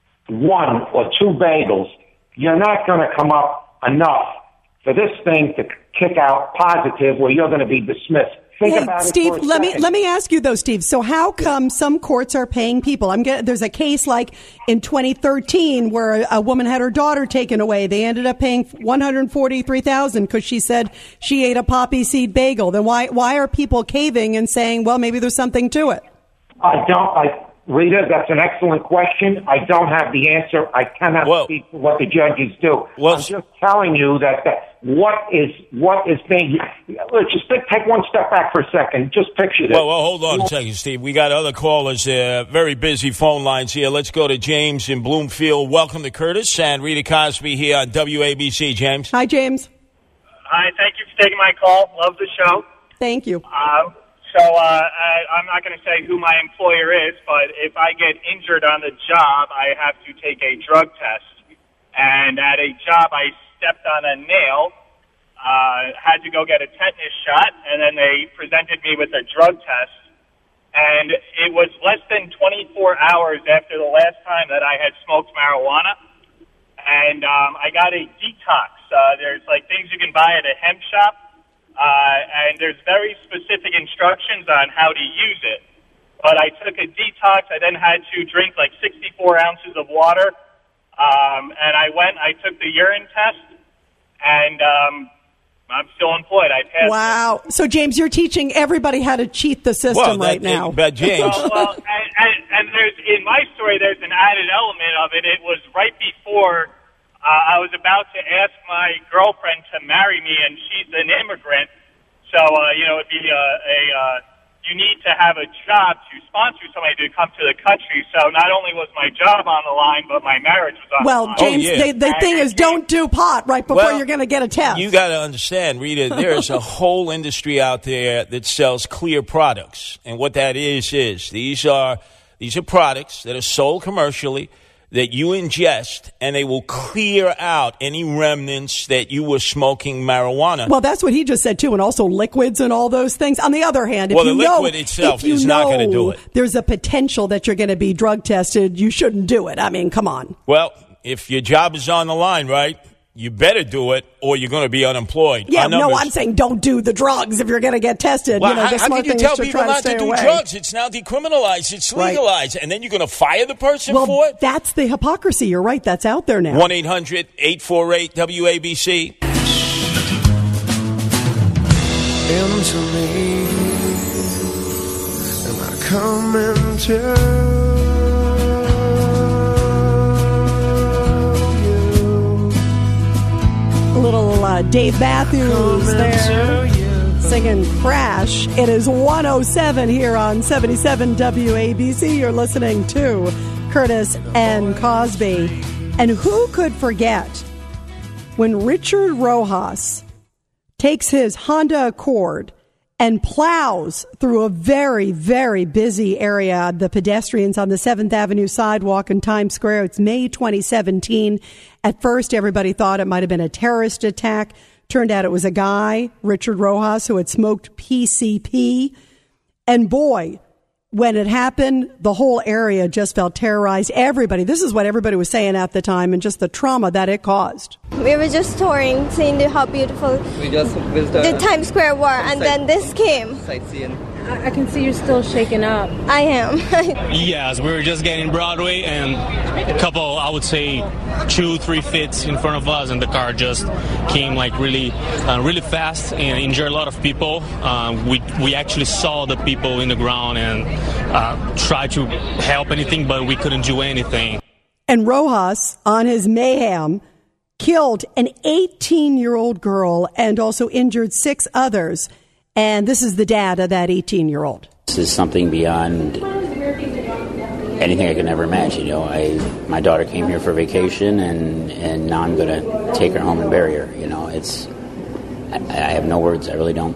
B: one or two bagels, you're not going to come up enough for this thing to kick out positive where you're going to be dismissed. Think
E: Hey,
B: about
E: Steve,
B: it for a
E: let me
B: second.
E: let me ask you though, Steve. So how come some courts are paying people? I'm getting, there's a case like in twenty thirteen where a, a woman had her daughter taken away. They ended up paying one hundred forty-three thousand dollars because she said she ate a poppy seed bagel. Then why why are people caving and saying, well, maybe there's something to it?
B: I don't, I, Rita, that's an excellent question. I don't have the answer. I cannot speak for what the judges do. I'm just telling you that, that what is what is being. Let's just take take one step back for a second. Just picture this.
I: Well, well, hold on a second, Steve. We got other callers there. Very busy phone lines here. Let's go to James in Bloomfield. Welcome to Curtis and Rita Cosby here on W A B C. James.
E: Hi, James.
C: Hi, thank you for taking my call. Love the show.
E: Thank you.
C: Uh, so uh, I, I'm not going to say who my employer is, but if I get injured on the job, I have to take a drug test. And at a job, I stepped on a nail, uh, had to go get a tetanus shot, and then they presented me with a drug test. And it was less than twenty-four hours after the last time that I had smoked marijuana. And um, I got a detox. Uh, there's like things you can buy at a hemp shop. Uh, and there's very specific instructions on how to use it. But I took a detox. I then had to drink like sixty-four ounces of water. Um, and I went, I took the urine test, and um, I'm still employed. I passed.
E: Wow. So, James, you're teaching everybody how to cheat the system
I: Well, that-
E: right now.
I: but James-
C: well, well and, and, and there's in my story, there's an added element of it. It was right before uh, I was about to ask my girlfriend to marry me, and she's an immigrant. So, uh, you know, it'd be a, a uh, you need to have a job to sponsor somebody to come to the country. So not only was my job on the line, but my marriage was on the
E: Well,
C: line.
E: James, the, the thing is, don't do pot right before
I: Well,
E: you're going to get a test.
I: You got to understand, Rita, there's a whole industry out there that sells clear products. And what that is, is these are these are products that are sold commercially that you ingest, and they will clear out any remnants that you were smoking marijuana.
E: Well, that's what he just said, too, and also liquids and all those things. On the other hand, if
I: Well,
E: you
I: the
E: know,
I: liquid itself
E: if you
I: is not
E: know
I: gonna do it.
E: there's a potential that you're going to be drug tested, you shouldn't do it. I mean, come on.
I: Well, if your job is on the line, right, you better do it or you're going to be unemployed.
E: Yeah,
I: Our
E: no,
I: numbers-
E: I'm saying don't do the drugs if you're going to get tested.
I: Well,
E: you know,
I: how,
E: the
I: how
E: smart
I: can you
E: thing
I: tell
E: is to
I: people
E: try
I: not
E: to stay
I: to do
E: away.
I: drugs? It's now decriminalized. It's
E: Right.
I: legalized. And then you're going to fire the person
E: Well,
I: for it?
E: that's the hypocrisy. You're right. That's out there now.
I: one eight hundred eight four eight W A B C.
H: Into me, and I come into
E: A little uh, uh, Dave Matthews there singing Crash. It is one oh seven here on seventy-seven W A B C. You're listening to Curtis and Cosby. And who could forget when Richard Rojas takes his Honda Accord and plows through a very, very busy area, the pedestrians on the seventh Avenue sidewalk in Times Square. It's May twenty seventeen. At first, everybody thought it might have been a terrorist attack. Turned out it was a guy, Richard Rojas, who had smoked P C P. And boy, when it happened, the whole area just felt terrorized. Everybody, this is what everybody was saying at the time, and just the trauma that it caused.
A: We were just touring, seeing how beautiful
F: we just visited
A: the Times Square were, and then this came.
F: Sightseeing.
A: I can see you're still shaken up. I am.
W: Yes, we were just getting Broadway, and a couple, I would say, two, three feet in front of us, and the car just came like really, uh, really fast and injured a lot of people. Uh, we we actually saw the people in the ground and uh, tried to help anything, but we couldn't do anything.
E: And Rojas, on his mayhem, killed an eighteen-year-old girl and also injured six others. And this is the dad of that eighteen-year-old.
X: This is something beyond anything I could ever imagine. You know, I my daughter came here for vacation, and, and now I'm going to take her home and bury her. You know, it's I, I have no words. I really don't.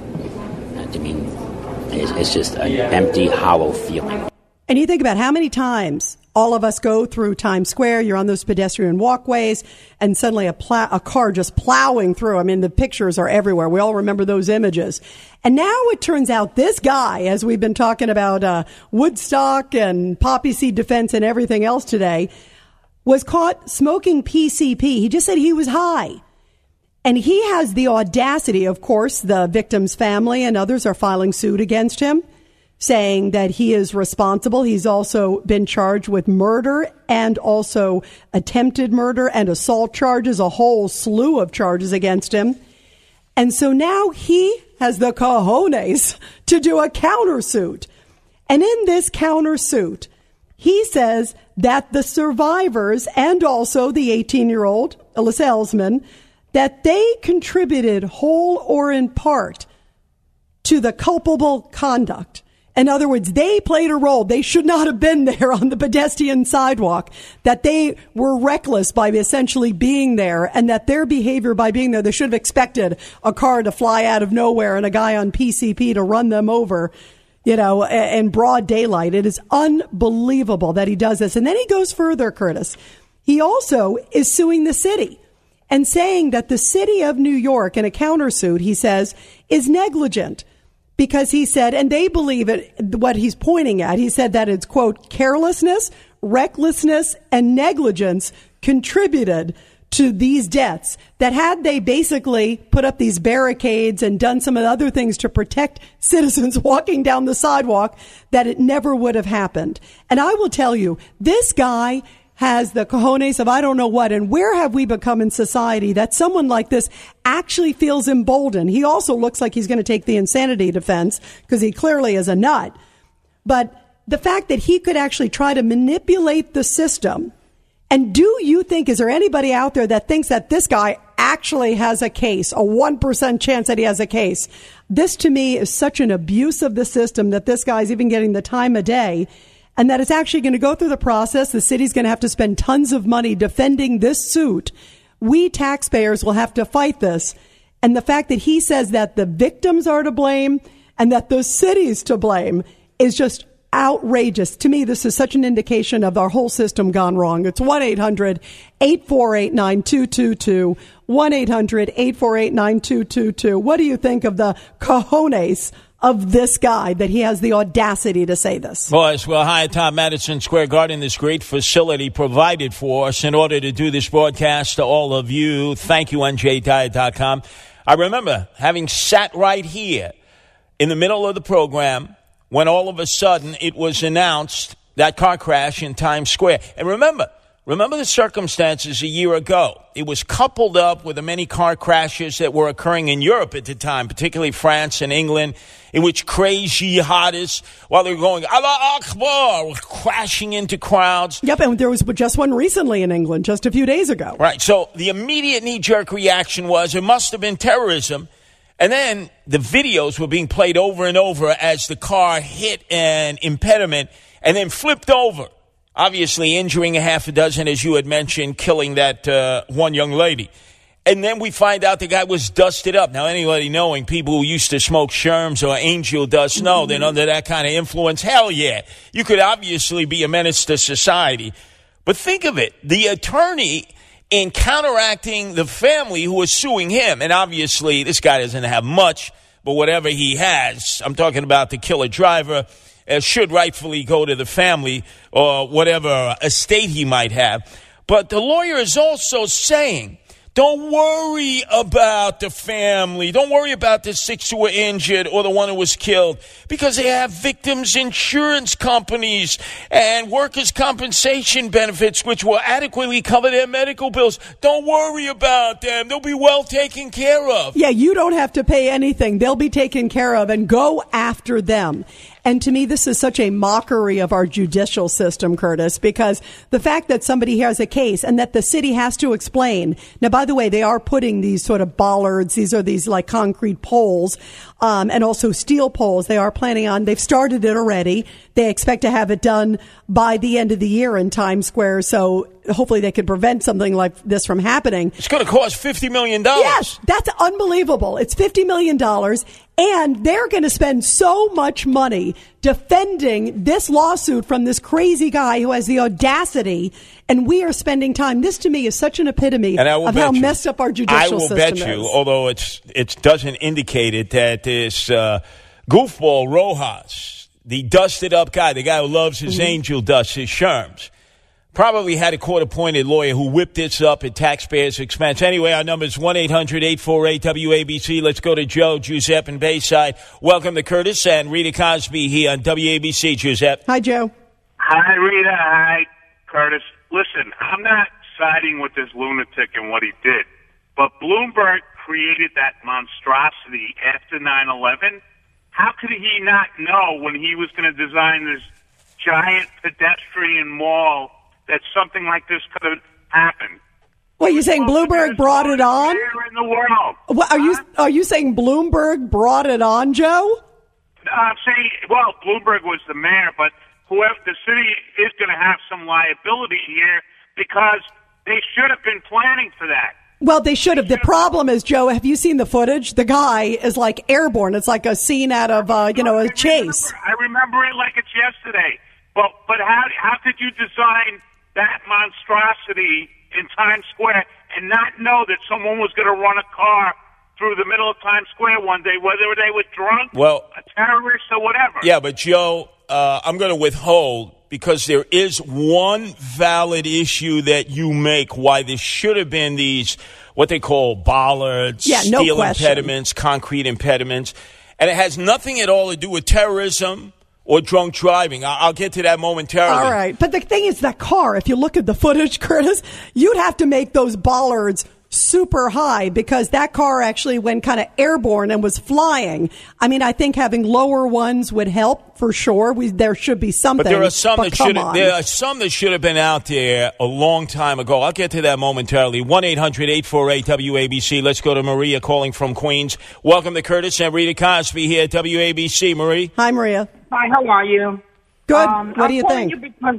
X: I mean, it's, it's just an empty, hollow feeling.
E: And you think about how many times all of us go through Times Square. You're on those pedestrian walkways, and suddenly a, plow, a car just plowing through. I mean, the pictures are everywhere. We all remember those images. And now it turns out this guy, as we've been talking about uh, Woodstock and poppy seed defense and everything else today, was caught smoking P C P. He just said he was high. And he has the audacity, of course, the victim's family and others are filing suit against him, saying that he is responsible. He's also been charged with murder and also attempted murder and assault charges, a whole slew of charges against him. And so now he has the cojones to do a countersuit. And in this countersuit, he says that the survivors and also the eighteen-year-old, Alyssa Ellsman, that they contributed whole or in part to the culpable conduct. In other words, they played a role. They should not have been there on the pedestrian sidewalk, that they were reckless by essentially being there, and that their behavior by being there, they should have expected a car to fly out of nowhere and a guy on P C P to run them over, you know, in broad daylight. It is unbelievable that he does this. And then he goes further, Curtis. He also is suing the city and saying that the city of New York, in a countersuit, he says, is negligent. Because he said, and they believe it, what he's pointing at, he said that it's, quote, carelessness, recklessness, and negligence contributed to these deaths. That had they basically put up these barricades and done some of the other things to protect citizens walking down the sidewalk, that it never would have happened. And I will tell you, this guy has the cojones of I don't know what, and where have we become in society that someone like this actually feels emboldened? He also looks like he's going to take the insanity defense because he clearly is a nut. But the fact that he could actually try to manipulate the system, and do you think, is there anybody out there that thinks that this guy actually has a case, a one percent chance that he has a case? This to me is such an abuse of the system that this guy's even getting the time of day. And that it's actually going to go through the process. The city's going to have to spend tons of money defending this suit. We taxpayers will have to fight this. And the fact that he says that the victims are to blame and that the city's to blame is just outrageous. To me, this is such an indication of our whole system gone wrong. It's one eight hundred eight four eight nine two two two. one eight hundred eight four eight nine two two two. What do you think of the cojones of this guy that he has the audacity to say this?
I: Boys, well, hi, Tom Madison Square Garden, this great facility provided for us in order to do this broadcast to all of you. Thank you, N J Diet dot com. I remember having sat right here in the middle of the program when all of a sudden it was announced that car crash in Times Square. And remember, remember the circumstances a year ago. It was coupled up with the many car crashes that were occurring in Europe at the time, particularly France and England, in which crazy jihadists, while they were going, Allah Akbar, were crashing into crowds.
E: Yep, and there was just one recently in England, just a few days ago.
I: Right, so the immediate knee-jerk reaction was it must have been terrorism. And then the videos were being played over and over as the car hit an impediment and then flipped over, obviously injuring a half a dozen, as you had mentioned, killing that uh, one young lady. And then we find out the guy was dusted up. Now, anybody knowing people who used to smoke Sherms or angel dust know that under that kind of influence, hell yeah, you could obviously be a menace to society. But think of it, the attorney in counteracting the family who was suing him, and obviously this guy doesn't have much, but whatever he has, I'm talking about the killer driver, uh, should rightfully go to the family or whatever estate he might have. But the lawyer is also saying, don't worry about the family. Don't worry about the six who were injured or the one who was killed, because they have victims' insurance companies and workers' compensation benefits which will adequately cover their medical bills. Don't worry about them. They'll be well taken care of.
E: Yeah, you don't have to pay anything. They'll be taken care of, and go after them. And to me, this is such a mockery of our judicial system, Curtis, because the fact that somebody has a case and that the city has to explain. Now, by the way, they are putting these sort of bollards. These are these like concrete poles, um, and also steel poles. They are planning on, they've started it already. They expect to have it done by the end of the year in Times Square. So hopefully they can prevent something like this from happening.
I: It's going to cost fifty million dollars.
E: Yes, that's unbelievable. It's fifty million dollars. And they're going to spend so much money defending this lawsuit from this crazy guy who has the audacity. And we are spending time. This, to me, is such an epitome of how
I: you,
E: messed up our judicial system is.
I: I will bet you, although it's it doesn't indicate it, that this uh, goofball Rojas, the dusted up guy, the guy who loves his mm-hmm. angel dust, his Sherms, probably had a court-appointed lawyer who whipped this up at taxpayers' expense. Anyway, our number is one eight hundred eight four eight W A B C. Let's go to Joe, Giuseppe, and Bayside. Welcome to Curtis and Rita Cosby here on W A B C. Giuseppe.
E: Hi, Joe.
D: Hi, Rita. Hi, Curtis. Listen, I'm not siding with this lunatic and what he did, but Bloomberg created that monstrosity after nine eleven. How could he not know when he was going to design this giant pedestrian mall that something like this could have happened?
E: What, you saying Bloomberg brought it on?
D: Where in the world?
E: What, are you are you saying Bloomberg brought it on, Joe?
D: I'm saying, well, Bloomberg was the mayor, but whoever the city is going to have some liability here because they should have been planning for that.
E: Well, they should have. The problem is, Joe, have you seen the footage? The guy is like airborne. It's like a scene out of, uh, you know, a chase.
D: I remember it like it's yesterday. But but how how could you design that monstrosity in Times Square and not know that someone was going to run a car through the middle of Times Square one day, whether they were drunk,
I: well,
D: a terrorist, or whatever?
I: Yeah, but Joe, uh, I'm going to withhold because there is one valid issue that you make why there should have been these, what they call bollards,
E: yeah, no
I: steel
E: question.
I: impediments, concrete impediments, and it has nothing at all to do with terrorism or drunk driving. I'll get to that momentarily.
E: All right. But the thing is, that car, if you look at the footage, Curtis, you'd have to make those bollards super high because that car actually went kind of airborne and was flying. I mean, I think having lower ones would help for sure. We, there should be something.
I: But there are some
E: but
I: that should have, there are some that should have been out there a long time ago. I'll get to that momentarily. one eight hundred eight four eight W A B C. Let's go to Maria calling from Queens. Welcome to Curtis and Rita Cosby here at W A B C. Marie.
E: Hi, Maria.
F: Hi, how are you?
E: Good.
F: Um,
E: what do you
F: think?
E: think?
F: You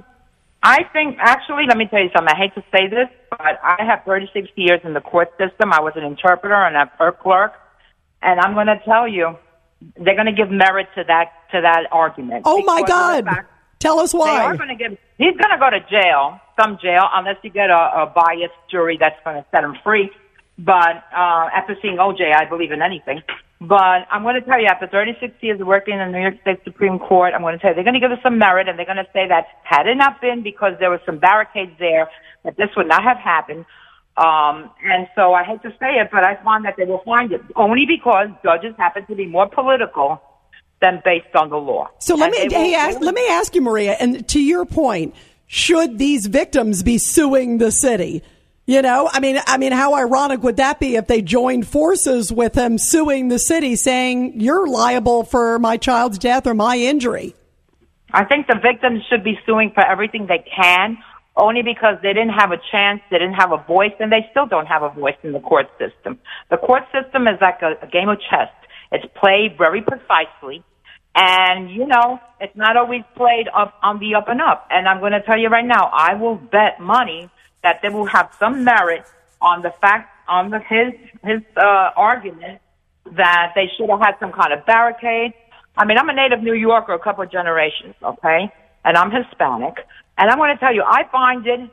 F: I think, actually, let me tell you something. I hate to say this, but I have thirty-six years in the court system. I was an interpreter and a per clerk, and I'm going to tell you, they're going to give merit to that to that argument.
E: Oh, my God. Tell us why.
F: They are going to give. He's going to go to jail, some jail, unless you get a, a biased jury that's going to set him free. But uh, after seeing O J, I believe in anything. But I'm going to tell you, after thirty-six years of working in the New York State Supreme Court, I'm going to tell you, they're going to give us some merit, and they're going to say that had it not been because there were some barricades there, that this would not have happened. Um, and so I hate to say it, but I find that they will find it only because judges happen to be more political than based on the law.
E: So let
F: and
E: me hey, ask, let me ask you, Maria, and to your point, should these victims be suing the city? You know, I mean, I mean, how ironic would that be if they joined forces with him suing the city, saying you're liable for my child's death or my injury?
F: I think the victims should be suing for everything they can, only because they didn't have a chance, they didn't have a voice, and they still don't have a voice in the court system. The court system is like a, a game of chess. It's played very precisely, and, you know, it's not always played up on the up and up. And I'm going to tell you right now, I will bet money that they will have some merit on the fact, on the, his his uh, argument that they should have had some kind of barricade. I mean, I'm a native New Yorker a couple of generations, okay? And I'm Hispanic. And I'm going to tell you, I find it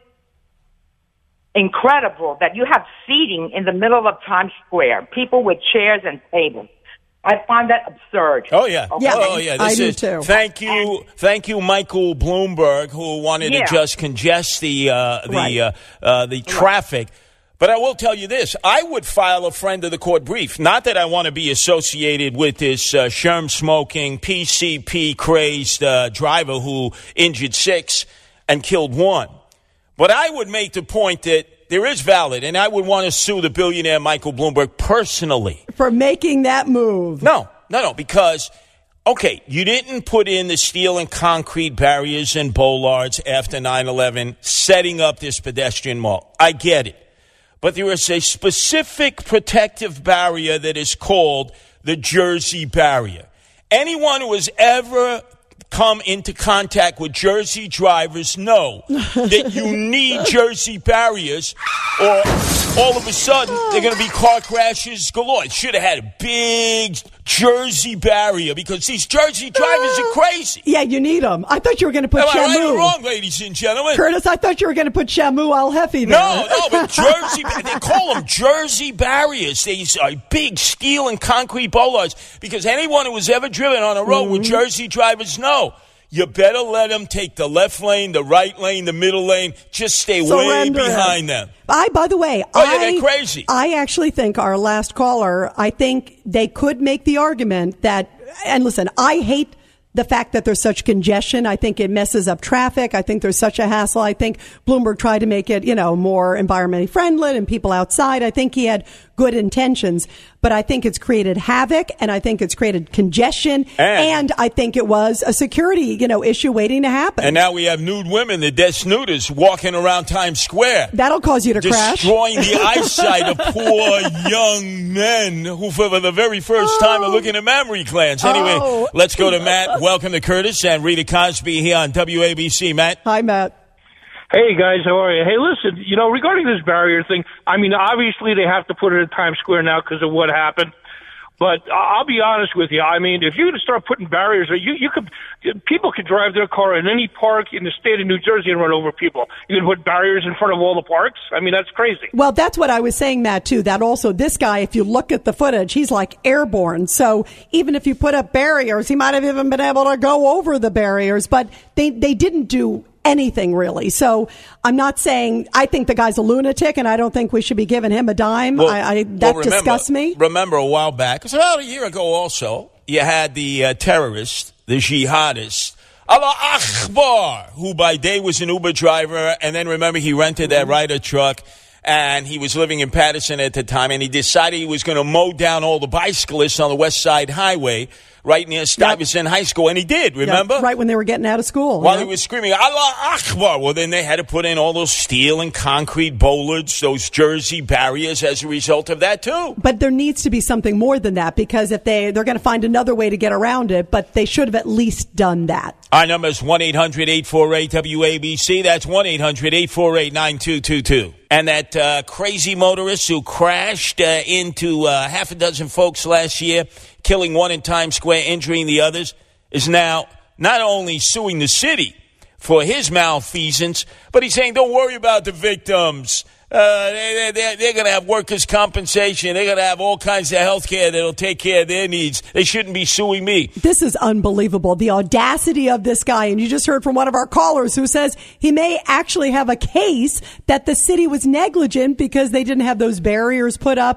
F: incredible that you have seating in the middle of Times Square, people with chairs and tables. I find that absurd.
I: Oh, yeah.
F: Okay?
I: Oh, yeah. This
E: I do
I: is,
E: too.
I: Thank you. Thank you, Michael Bloomberg, who wanted
F: Yeah.
I: to just congest the, uh, the,
E: Right.
I: uh, uh, the traffic. But I will tell you this. I would file a friend of the court brief. Not that I want to be associated with this uh, sherm-smoking, P C P-crazed uh, driver who injured six and killed one. But I would make the point that there is valid, and I would want to sue the billionaire Michael Bloomberg personally.
E: For making that move.
I: No, no, no, because, okay, you didn't put in the steel and concrete barriers and bollards after nine eleven, setting up this pedestrian mall. I get it. But there is a specific protective barrier that is called the Jersey Barrier. Anyone who has ever come into contact with Jersey drivers know that you need Jersey barriers, or all of a sudden they're going to be car crashes galore. It should have had a big Jersey barrier because these Jersey drivers are crazy.
E: Yeah, you need them. I thought you were going to put
I: Am I right
E: Shamu.
I: or wrong, ladies and gentlemen?
E: Curtis, I thought you were going to put Shamu Al-Hefi there.
I: No, no, but Jersey, they call them Jersey barriers. These are big steel and concrete bollards because anyone who has ever driven on a road
E: Mm-hmm.
I: with Jersey drivers know you better let them take the left lane, the right lane, the middle lane. Just stay
E: Surrender
I: way
E: it.
I: behind them.
E: I, by the way,
I: Oh, yeah,
E: I,
I: they're crazy.
E: I actually think our last caller, I think they could make the argument that, and listen, I hate the fact that there's such congestion. I think it messes up traffic. I think there's such a hassle. I think Bloomberg tried to make it, you know, more environmentally friendly and people outside. I think he had good intentions, but I think it's created havoc and I think it's created congestion and, and I think it was a security, you know, issue waiting to happen.
I: And now we have nude women, the dead snooters, walking around Times Square.
E: That'll cause you to crash.
I: Destroying the eyesight of poor young men who, for the very first
E: Oh.
I: time, are looking at mammary glands. Anyway,
E: Oh.
I: let's go to Matt. Welcome to Curtis and Rita Cosby here on W A B C. Matt.
E: Hi, Matt.
J: Hey, guys, how are you? Hey, listen, you know, regarding this barrier thing, I mean, obviously they have to put it in Times Square now because of what happened. But I'll be honest with you. I mean, if you're going to start putting barriers, you you could people could drive their car in any park in the state of New Jersey and run over people. You can put barriers in front of all the parks. I mean, that's crazy.
E: Well, that's what I was saying, Matt, too. That also, this guy, if you look at the footage, he's like airborne. So even if you put up barriers, he might have even been able to go over the barriers. But they they didn't do anything really. So I'm not saying I think the guy's a lunatic, and I don't think we should be giving him a dime.
I: Well,
E: I, I that
I: well, remember,
E: disgusts me.
I: Remember a while back, it's about a year ago also, you had the uh, terrorist, the jihadist, Allah Akbar, who by day was an Uber driver, and then remember he rented that Ryder truck, and he was living in Patterson at the time, and he decided he was going to mow down all the bicyclists on the West Side Highway right near Stuyvesant High School, and he did, remember?
E: Yeah, right when they were getting out of school.
I: While
E: yeah.
I: he was screaming, Allah Akbar. Well, then they had to put in all those steel and concrete bollards, those Jersey barriers as a result of that, too.
E: But there needs to be something more than that, because if they, they're going to find another way to get around it, but they should have at least done that.
I: Our number is one eight hundred eight four eight W A B C. That's one eight hundred eight four eight nine two two two. And that uh, crazy motorist who crashed uh, into uh, half a dozen folks last year, killing one in Times Square, injuring the others, is now not only suing the city for his malfeasance, but he's saying, don't worry about the victims. Uh, they, they, they're going to have workers' compensation. They're going to have all kinds of health care that'll take care of their needs. They shouldn't be suing me.
E: This is unbelievable. The audacity of this guy. And you just heard from one of our callers who says he may actually have a case that the city was negligent because they didn't have those barriers put up.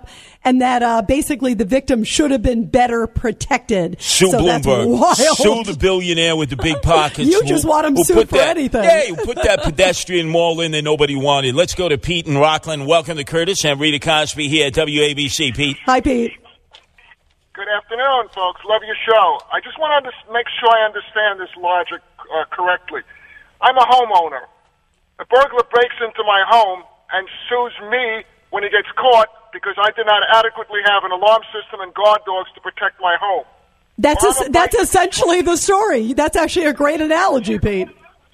E: and that uh, basically the victim should have been better protected.
I: Sue
E: so
I: Bloomberg.
E: That's wild.
I: Sue the billionaire with the big pockets.
E: You just
I: who,
E: want him
I: who
E: sued
I: put
E: for
I: that,
E: anything.
I: Yeah, you put that pedestrian mall in that nobody wanted. Let's go to Pete in Rockland. Welcome to Curtis and Rita Cosby here at W A B C. Pete.
E: Hi, Pete.
K: Good afternoon, folks. Love your show. I just want to make sure I understand this logic uh, correctly. I'm a homeowner. A burglar breaks into my home and sues me when he gets caught because I did not adequately have an alarm system and guard dogs to protect my home.
E: That's
K: Well,
E: a, that's essentially the story. That's actually a great analogy, Pete.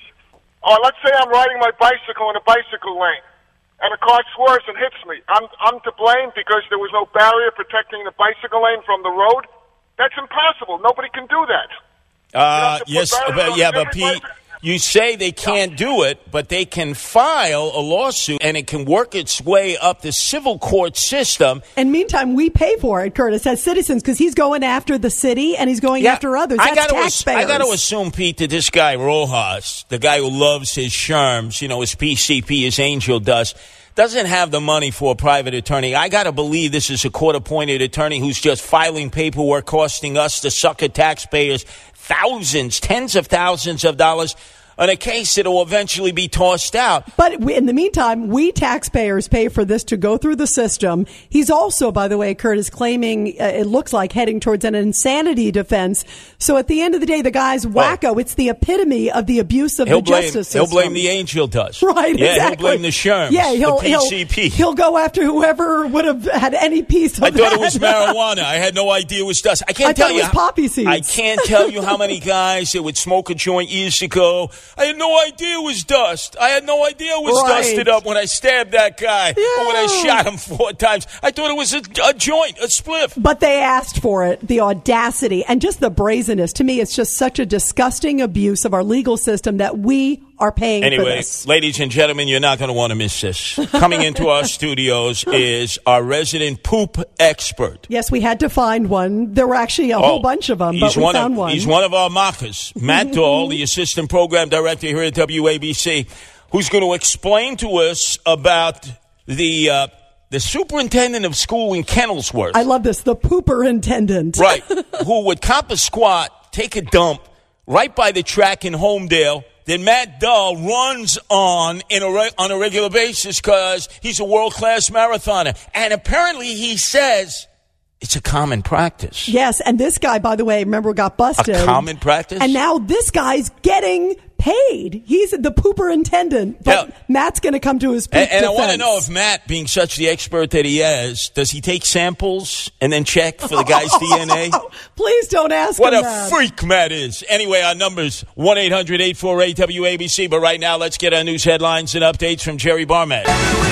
K: Or let's say I'm riding my bicycle in a bicycle lane, and a car swerves and hits me. I'm I'm to blame because there was no barrier protecting the bicycle lane from the road? That's impossible. Nobody can do that.
I: Uh, yes, but, yeah, but Pete, you say they can't do it, but they can file a lawsuit, and it can work its way up the civil court system.
E: And meantime, we pay for it, Curtis, as citizens, because he's going after the city and he's going
I: Yeah,
E: after others.
I: I
E: That's
I: gotta
E: taxpayers.
I: I got to assume, Pete, that this guy Rojas, the guy who loves his sherms, you know, his P C P, his angel dust, doesn't have the money for a private attorney. I got to believe this is a court-appointed attorney who's just filing paperwork costing us, the sucker taxpayers, thousands, tens of thousands of dollars on a case that will eventually be tossed out.
E: But we, in the meantime, we taxpayers pay for this to go through the system. He's also, by the way, Curtis, claiming, uh, it looks like, heading towards an insanity defense. So at the end of the day, the guy's wacko. It's the epitome of the abuse of
I: He'll
E: the
I: blame,
E: justice system.
I: He'll blame the angel dust.
E: Right,
I: yeah,
E: exactly.
I: he'll blame the sherms,
E: yeah, he'll,
I: the P C P.
E: He'll, he'll go after whoever would have had any piece of
I: I thought
E: that.
I: it was marijuana. I had no idea it was dust. I can't
E: I
I: tell
E: thought it
I: you.
E: was poppy seeds.
I: I can't tell you how many guys that would smoke a joint years ago. I had no idea it was dust. I had no idea it was
E: Right.
I: dusted up when I stabbed that guy or when I shot him four times. I thought it was a, a joint, a spliff.
E: But they asked for it, the audacity, and just the brazenness. To me, it's just such a disgusting abuse of our legal system that we are paying for
I: Anyway,
E: this.
I: ladies and gentlemen, you're not going to want to miss this. Coming into our studios is our resident poop expert.
E: Yes, we had to find one. There were actually a
I: Oh,
E: whole bunch of them, but
I: he's
E: we
I: one
E: found
I: of,
E: one.
I: He's one of our mockers. Matt Dahl, the assistant program director here at W A B C, who's going to explain to us about the uh, the superintendent of school in Kennelsworth.
E: I love this, the pooper intendant.
I: Right, who would cop a squat, take a dump right by the track in Homedale. Then Matt Dahl runs on in a re- on a regular basis because he's a world-class marathoner. And apparently he says it's a common practice.
E: Yes, and this guy, by the way, remember, got busted.
I: A common practice?
E: And now this guy's getting paid. He's the pooper intendant. But
I: Yeah.
E: Matt's going to come to his poop
I: And, and I
E: defense.
I: want to know if Matt, being such the expert that he is, does he take samples and then check for the guy's D N A?
E: Please don't ask
I: What
E: him
I: a
E: that.
I: freak Matt is. Anyway, our number's one eight hundred eight four eight W A B C. But right now, let's get our news headlines and updates from Jerry Barmack.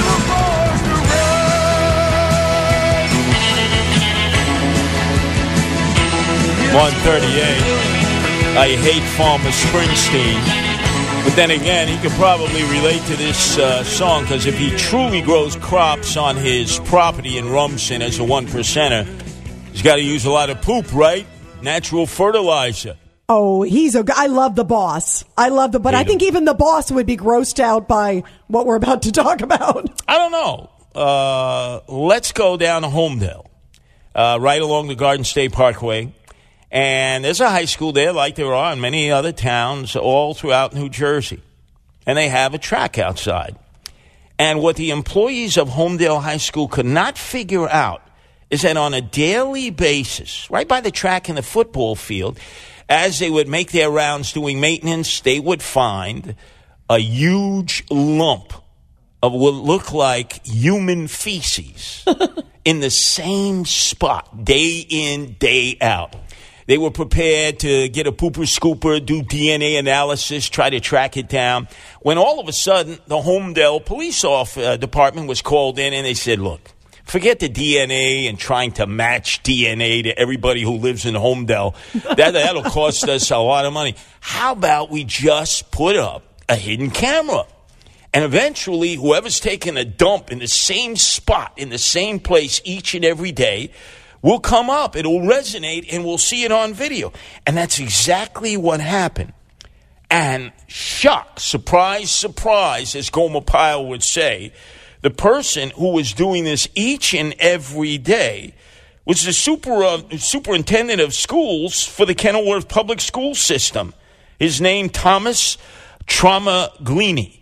I: one thirty-eight. I hate Farmer Springsteen. But then again, he could probably relate to this uh, song because if he truly grows crops on his property in Rumson as a one percenter, he's got to use a lot of poop, right? Natural fertilizer.
E: Oh, he's a. I love the boss. I love the. But I think even the boss would be grossed out by what we're about to talk about.
I: I don't know. Uh, let's go down to Homedale, uh, right along the Garden State Parkway. And there's a high school there like there are in many other towns all throughout New Jersey. And they have a track outside. And what the employees of Homedale High School could not figure out is that on a daily basis, right by the track and the football field, as they would make their rounds doing maintenance, they would find a huge lump of what looked like human feces in the same spot, day in, day out. They were prepared to get a pooper scooper, do D N A analysis, try to track it down. When all of a sudden, the Homedale Police off, uh, Department was called in and they said, look, forget the D N A and trying to match D N A to everybody who lives in Homedale. That, that'll cost us a lot of money. How about we just put up a hidden camera? And eventually, whoever's taking a dump in the same spot, in the same place each and every day, will come up. It'll resonate, and we'll see it on video. And that's exactly what happened. And shock, surprise, surprise, as Gomer Pyle would say, the person who was doing this each and every day was the super uh, superintendent of schools for the Kenilworth Public School System. His name, Thomas Tramaglini.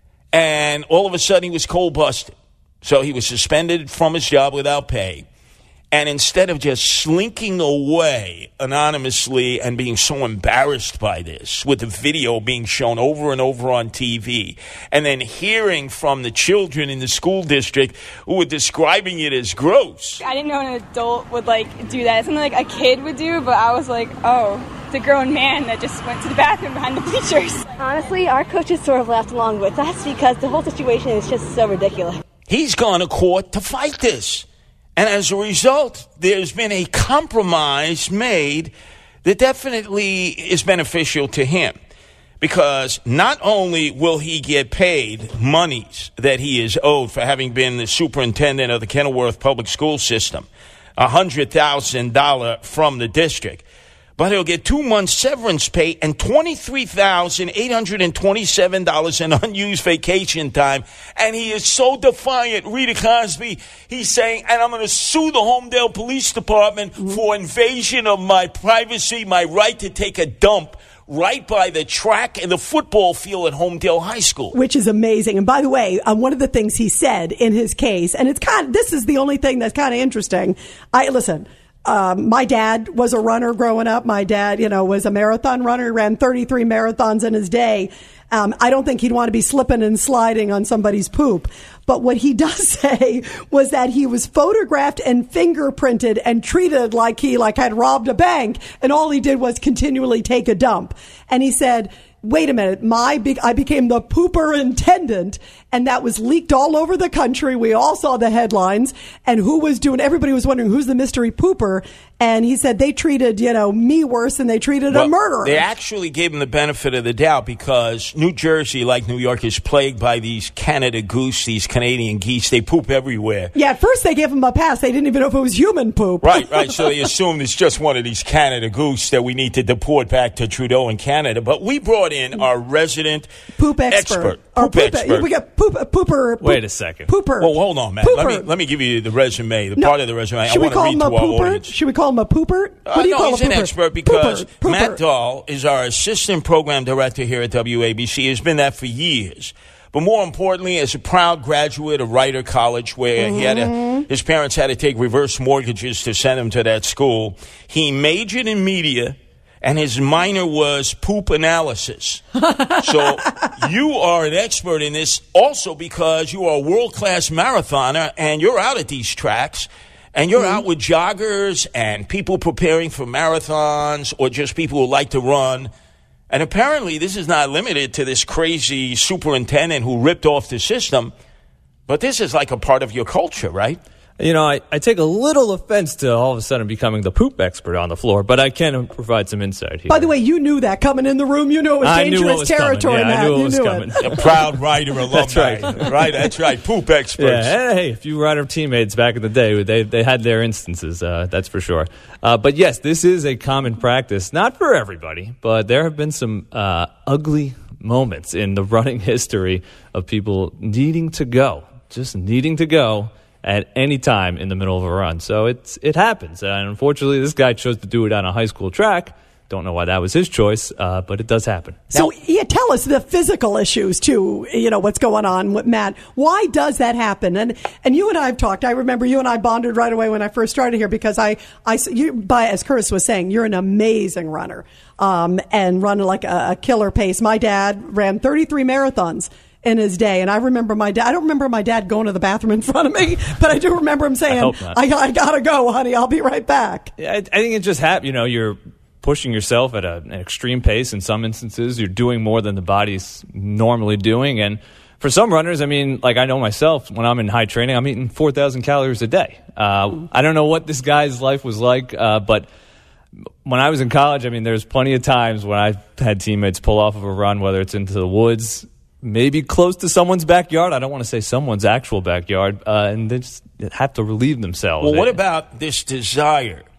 I: And all of a sudden, he was cold busted. So he was suspended from his job without pay. And instead of just slinking away anonymously and being so embarrassed by this, with the video being shown over and over on T V, and then hearing from the children in the school district who were describing it as gross.
L: I didn't know an adult would, like, do that. It's something like a kid would do, but I was like, oh, it's a grown man that just went to the bathroom behind the bleachers.
M: Honestly, our coaches sort of laughed along with us because the whole situation is just so ridiculous.
I: He's gone to court to fight this. And as a result, there's been a compromise made that definitely is beneficial to him. Because not only will he get paid monies that he is owed for having been the superintendent of the Kenilworth Public School System, one hundred thousand dollars from the district, but he'll get two months severance pay and twenty-three thousand eight hundred twenty-seven dollars in unused vacation time. And he is so defiant, Rita Cosby, he's saying, and I'm going to sue the Homedale Police Department for invasion of my privacy, my right to take a dump right by the track and the football field at Homedale High School.
E: Which is amazing. And by the way, um, one of the things he said in his case, and it's kind of, this is the only thing that's kind of interesting. I listen. Um, my dad was a runner growing up. My dad, you know, was a marathon runner. He ran thirty-three marathons in his day. Um, I don't think he'd want to be slipping and sliding on somebody's poop. But what he does say was that he was photographed and fingerprinted and treated like he like had robbed a bank, and all he did was continually take a dump. And he said, wait a minute, my big, I became the pooper intendant, and that was leaked all over the country. We all saw the headlines, and who was doing, everybody was wondering who's the mystery pooper. And he said they treated, you know, me worse than they treated well, a murderer.
I: They actually gave him the benefit of the doubt because New Jersey, like New York, is plagued by these Canada goose, these Canadian geese. They poop everywhere.
E: Yeah, at first they gave him a pass. They didn't even know if it was human poop.
I: Right, right. So they assumed it's just one of these Canada goose that we need to deport back to Trudeau in Canada. But we brought in our resident
E: poop expert.
I: expert. Poop, poop
E: expert. We got poop, pooper. Poop,
N: Wait a second.
E: Pooper.
I: Well, hold on, man. Let me let me give you the resume, the no, part of the resume. I want to read to our audience.
E: Should we call him a pooper? What
I: Uh,
E: do you
I: no,
E: call
I: he's
E: a
I: an
E: pooper?
I: expert because
E: pooper, pooper.
I: Matt Dahl is our assistant program director here at W A B C. He has been that for years. But more importantly, as a proud graduate of Rider College, where mm-hmm. he had to, his parents had to take reverse mortgages to send him to that school, he majored in media, and his minor was poop analysis. So you are an expert in this also because you are a world-class marathoner, and you're out at these tracks. And you're mm-hmm. out with joggers and people preparing for marathons or just people who like to run. And apparently this is not limited to this crazy superintendent who ripped off the system, but this is like a part of your culture, right?
N: You know, I, I take a little offense to all of a sudden becoming the poop expert on the floor, but I can provide some insight here.
E: By the way, you knew that coming in the room. You knew it was
N: I
E: dangerous
N: knew what was
E: territory.
N: Coming. Yeah,
E: Matt.
N: I knew it
E: you
N: was
E: knew
N: coming.
E: It.
I: A proud Rider alumni.
N: That's right.
I: Right, that's right. Poop experts.
N: Yeah, hey, a few Rider teammates back in the day, they they had their instances, uh, that's for sure. Uh, but yes, this is a common practice, not for everybody, but there have been some uh, ugly moments in the running history of people needing to go, just needing to go at any time in the middle of a run. So it's it happens. And unfortunately, this guy chose to do it on a high school track. Don't know why that was his choice, uh, but it does happen.
E: So, now, yeah, tell us the physical issues, too, you know, what's going on with Matt. Why does that happen? And and you and I have talked. I remember you and I bonded right away when I first started here because I, I you, by, as Curtis was saying, you're an amazing runner um, and run like a, a killer pace. My dad ran thirty-three marathons in his day. And I remember my dad, I don't remember my dad going to the bathroom in front of me, but I do remember him saying, I, I, I gotta go, honey, I'll be right back.
N: Yeah, I, I think it just happened. You know, you're pushing yourself at a, an extreme pace. In some instances, you're doing more than the body's normally doing. And for some runners, I mean, like I know myself, when I'm in high training, I'm eating four thousand calories a day. Uh, I don't know what this guy's life was like, uh, but when I was in college, I mean, there's plenty of times when I had teammates pull off of a run, whether it's into the woods, maybe close to someone's backyard. I don't want to say someone's actual backyard, uh, and they just have to relieve themselves.
I: Well, what about this desire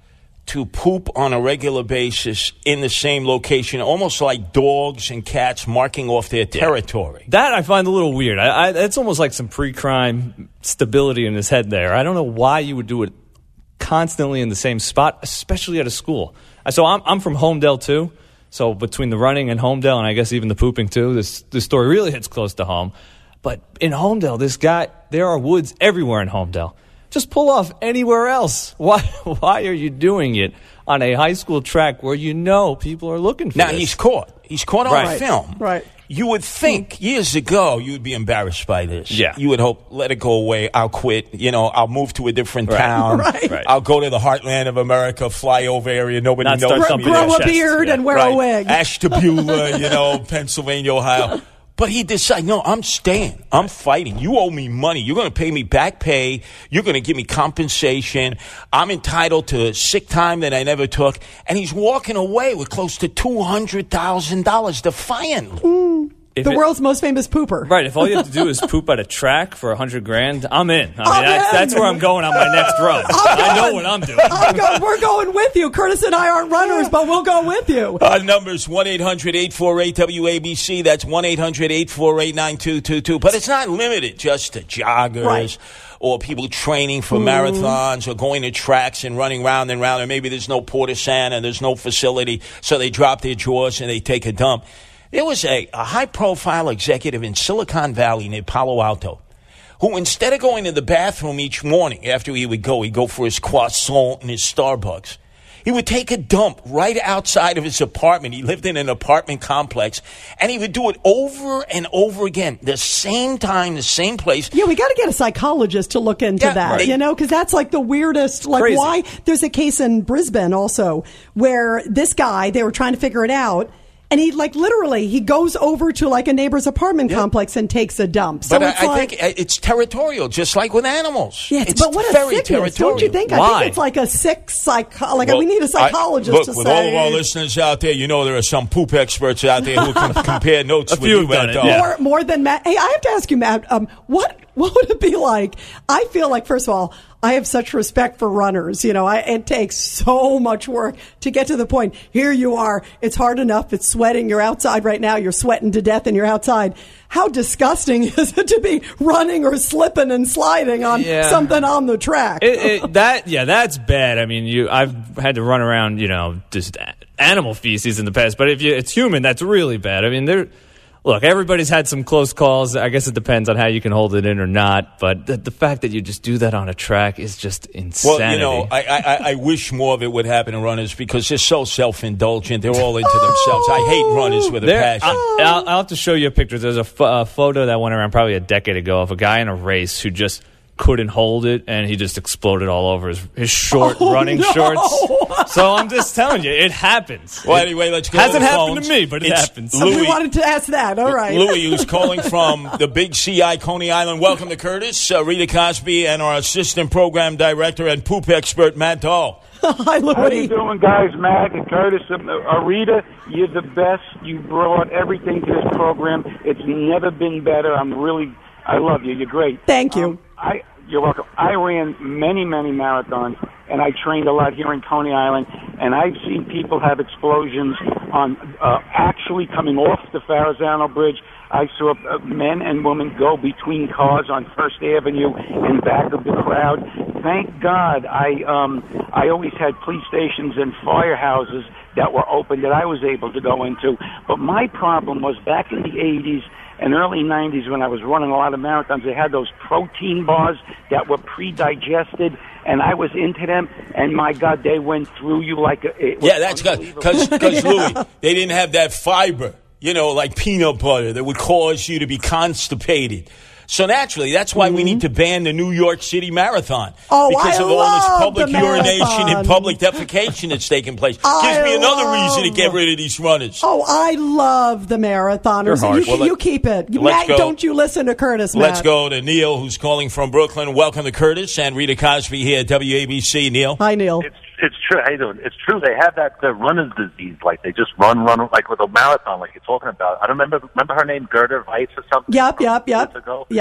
I: to poop on a regular basis in the same location, almost like dogs and cats marking off their territory.
N: That I find a little weird. I, I, it's almost like some pre-crime stability in his head there. I don't know why you would do it constantly in the same spot, especially at a school. So I'm, I'm from Homedale, too. So between the running and Homedale, and I guess even the pooping, too, this, this story really hits close to home. But in Homedale, this guy, there are woods everywhere in Homedale. Just pull off anywhere else. Why Why are you doing it on a high school track where you know people are looking for
I: Now,
N: this?
I: he's caught. He's caught on
N: Right.
I: film.
E: Right.
I: You would think years ago you would be embarrassed by this.
N: Yeah.
I: You would hope, let it go away. I'll quit. You know, I'll move to a different
N: Right.
I: town.
E: Right.
N: Right.
I: I'll go to the heartland of America, flyover area. Nobody
N: Not
I: knows
N: start
I: me.
N: something
E: Grow
N: in
E: a
N: your chest.
E: beard
N: Yeah.
E: and wear
I: Right.
E: a wig.
I: Ashtabula, you know, Pennsylvania, Ohio. But he decided, no, I'm staying. I'm fighting. You owe me money. You're going to pay me back pay. You're going to give me compensation. I'm entitled to sick time that I never took. And he's walking away with close to two hundred thousand dollars defiantly.
N: If
E: The
N: it-
E: world's most famous pooper.
N: Right, if all you have to do is poop at a track for a hundred grand, I'm in. I mean,
E: I'm
N: that's,
E: in.
N: that's where I'm going on my next run. I know what I'm doing.
E: I'm go- we're going with you. Curtis and I aren't runners, but we'll go with you.
I: Our number's one eight hundred eight four eight W A B C. That's one eight hundred eight four eight nine two two two. But it's not limited just to joggers
E: Right.
I: or people training for marathons or going to tracks and running round and round. And maybe there's no porta sana, there's no facility, so they drop their drawers and they take a dump. There was a, a high-profile executive in Silicon Valley near Palo Alto who, instead of going to the bathroom each morning after he would go, he'd go for his croissant and his Starbucks, he would take a dump right outside of his apartment. He lived in an apartment complex, and he would do it over and over again, the same time, the same place.
E: Yeah, we got to get a psychologist to look into
I: Yeah,
E: that,
I: right.
E: you know, because that's like the weirdest, like
N: Crazy.
E: why there's a case in Brisbane also where this guy, they were trying to figure it out. And he, like, literally, he goes over to, like, a neighbor's apartment complex and takes a dump. So
I: But
E: it's
I: I, I
E: like,
I: think it's territorial, just like with animals.
E: yeah,
I: it's
E: but what a
I: very
E: sickness,
I: territorial.
E: don't you think? I
I: Why?
E: think it's like a sick psycho. Like,
I: Well,
E: we need a psychologist
I: I, look,
E: to
I: with
E: say.
I: all of our listeners out there, you know there are some poop experts out there who can compare notes
N: A
I: with
N: few
I: you,
N: have done
I: Matt
N: it,
I: Dahl.
N: yeah.
E: More, more than Matt. Hey, I have to ask you, Matt, um, what what would it be like? I feel like, first of all, I have such respect for runners. You know, I, it takes so much work to get to the point. Here you are. It's hard enough. It's sweating. You're outside right now. You're sweating to death and you're outside. How disgusting is it to be running or slipping and sliding on
N: Yeah.
E: something on the track?
N: It, it, that yeah, that's bad. I mean, you I've had to run around, you know, just a- animal feces in the past. But if you, it's human, that's really bad. I mean, there. Look, everybody's had some close calls. I guess it depends on how you can hold it in or not. But the, the fact that you just do that on a track is just insanity.
I: Well, you know, I, I, I wish more of it would happen to runners because they're so self-indulgent. They're all into themselves. I hate runners with a
N: There-
I: passion.
N: I, I'll, I'll have to show you a picture. There's a, pho- a photo that went around probably a decade ago of a guy in a race who just couldn't hold it, and he just exploded all over his, his short
E: Oh,
N: running
E: no.
N: shorts. So I'm just telling you, it happens.
I: Well,
N: It
I: anyway, let's go
N: Hasn't
I: to the
N: happened
I: phones.
N: to me, but it
I: It's
N: happens.
I: Louis.
E: we wanted to ask that. All right.
I: Louis, who's calling from the Big C I, Coney Island. Welcome to Curtis, uh, Rita Cosby, and our assistant program director and poop expert, Matt Dahl.
E: Hi, Louis.
G: How you doing, guys? Matt and Curtis, uh, Arita, you're the best. You brought everything to this program. It's never been better. I'm really, I love you. You're great.
E: Thank you.
G: Um, I, you're welcome. I ran many, many marathons, and I trained a lot here in Coney Island, and I've seen people have explosions on uh, actually coming off the Farazano Bridge. I saw uh, men and women go between cars on First Avenue in back of the crowd. Thank God I um, I always had police stations and firehouses that were open that I was able to go into. But my problem was back in the eighties and early nineties when I was running a lot of marathons, they had those protein bars that were pre-digested, and I was into them, and my God, they went through you like a... It was
I: Yeah, that's good. Because, Louis, they didn't have that fiber, you know, like peanut butter that would cause you to be constipated. So naturally, that's why we need to ban the New York City Marathon.
E: Oh,
I: because
E: I
I: of all this
E: love
I: public
E: the
I: urination
E: marathon.
I: and public defecation that's taking place.
E: I
I: Gives me another
E: love-
I: reason to get rid of these runners.
E: Oh, I love the marathoners.
I: You're hard.
E: You,
I: Well, let-
E: you keep it.
I: let's
E: Matt,
I: go.
E: don't you listen to Curtis, Matt.
I: Let's go to Neil, who's calling from Brooklyn. Welcome to Curtis and Rita Cosby here at W A B C. Neil.
E: Hi, Neil.
O: It's it's true. How you doing? It's true. They have that uh, runner's disease. Like they just run, run, like with a marathon, like you're talking about. I don't remember. Remember her name, Gerda Weiss or something?
E: Yep, yep, yep.
O: Years ago?
E: Yep.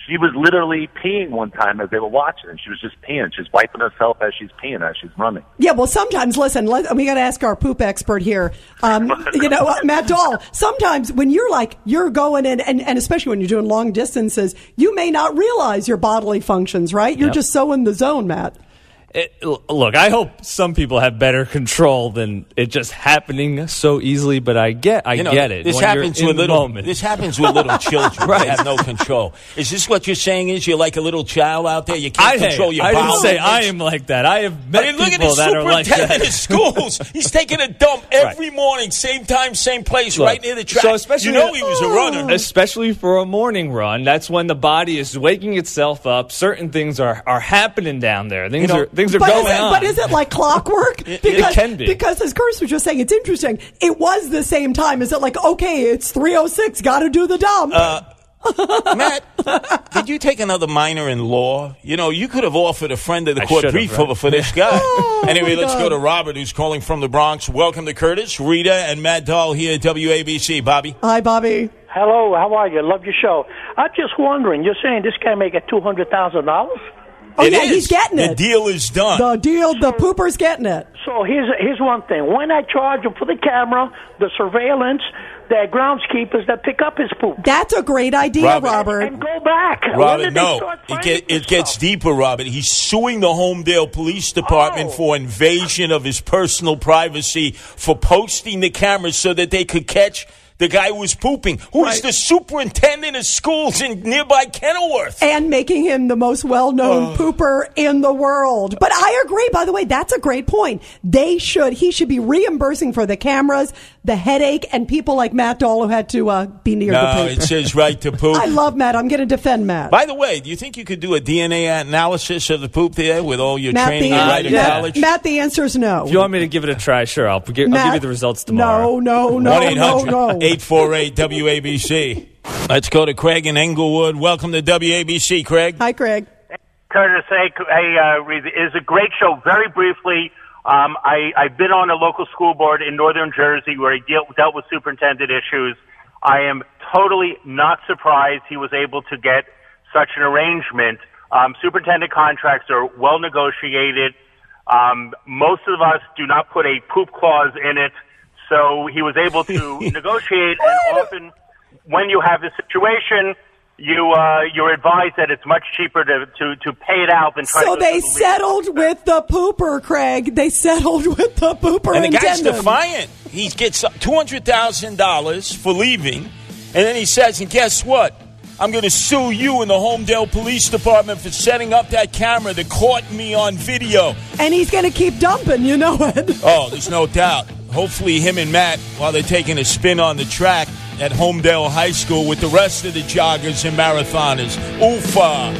O: She was literally peeing one time as they were watching, and she was just peeing. She's wiping herself as she's peeing, as she's running.
E: Yeah, well, sometimes, listen, let, we got to ask our poop expert here. Um, you know, uh, Matt Dahl, sometimes when you're like, you're going in, and, and especially when you're doing long distances, you may not realize your bodily functions, right? You're
N: Yep.
E: just so in the zone, Matt.
N: It, look, I hope some people have better control than it just happening so easily, but I get, I
I: You know,
N: get it.
I: This
N: when
I: happens
N: you're
I: with
N: in the
I: little.
N: moment.
I: This happens with little children.
N: Right.
I: They have no control. Is this what you're saying? Is you're like a little child out there? You can't
N: I,
I: control
N: hey,
I: your
N: I
I: bowel
N: didn't say
I: movements?
N: I am like that. I have met
I: I mean, look at
N: people
I: the
N: that are like
I: superintendent
N: that.
I: of schools. He's taking a dump every morning, same time, same place,
N: Look,
I: right near the track.
N: So especially,
I: you know he was a runner.
N: Especially for a morning run, that's when the body is waking itself up. Certain things are, are happening down there. Things
I: You know,
N: are things are
E: But
N: going
E: is, it,
N: on.
E: but is it like clockwork?
N: It-
E: Because,
N: it can be.
E: Because as Curtis was just saying, it's interesting. It was the same time. Is it like, okay, it's three oh six, got to do the dump?
I: Uh, Matt, did you take another minor in law? You know, you could have offered a friend of the
N: I
I: court
N: should've,
I: brief
N: right?
I: for, for this guy.
E: Oh,
I: anyway,
E: my
I: let's
E: God.
I: go to Robert, who's calling from the Bronx. Welcome to Curtis, Rita, and Matt Dahl here at W A B C. Bobby?
E: Hi, Bobby.
P: Hello, how are you? Love your show. I'm just wondering, you're saying this guy may get two hundred thousand dollars?
E: Oh,
I: It
E: yeah,
I: is.
E: he's getting
I: The
E: it.
I: deal is done.
E: The deal, the pooper's getting it.
P: So here's here's one thing. When I charge him for the camera, the surveillance, the groundskeepers that pick up his poop.
E: That's a great idea,
I: Robert.
E: Robert.
P: And go back. When
I: Robert,
P: did they
I: no.
P: start
I: It,
P: finding
I: get,
P: this
I: it gets
P: stuff?
I: deeper, Robert. He's suing the Homedale Police Department
P: Oh.
I: for invasion of his personal privacy for posting the cameras so that they could catch the guy who was pooping, who is
E: Right.
I: the superintendent of schools in nearby Kenilworth.
E: And making him the most well-known pooper in the world. But I agree, by the way, that's a great point. They should, he should be reimbursing for the cameras, the headache, and people like Matt Dahl who had to uh, be near the
I: No,
E: poop.
I: it says right to poop.
E: I love Matt. I'm going to defend Matt.
I: By the way, do you think you could do a D N A analysis of the poop there with all your
E: Matt,
I: training
E: the,
I: and right in
E: Matt,
I: college?
E: Matt, the answer is no.
N: If you want me to give it a try, sure. I'll, gi- I'll
E: Matt,
N: give you the results tomorrow.
E: No, no, no,
I: one eight
E: no,
I: hundred
E: no.
I: eight four eight W A B C. Let's go to Craig in Englewood. Welcome to W A B C, Craig.
E: Hi, Craig.
Q: Curtis, hey, hey uh, Reed, it is a great show. Very briefly, um, I, I've been on a local school board in northern Jersey where I deal, dealt with superintendent issues. I am totally not surprised he was able to get such an arrangement. Um, superintendent contracts are well negotiated. Um, most of us do not put a poop clause in it, so he was able to negotiate, and often when you have this situation, you uh, you're advised that it's much cheaper to, to, to pay it out than try
E: So
Q: to
E: they settled with the pooper, Craig. They settled with the pooper
I: And the guy's
E: intendant.
I: defiant. He gets two hundred thousand dollars for leaving, and then he says, and guess what? I'm going to sue you and the Homedale Police Department for setting up that camera that caught me on video.
E: And he's going to keep dumping, you know it.
I: Oh, there's no doubt. Hopefully him and Matt, while they're taking a spin on the track at Homedale High School with the rest of the joggers and marathoners. Oofa.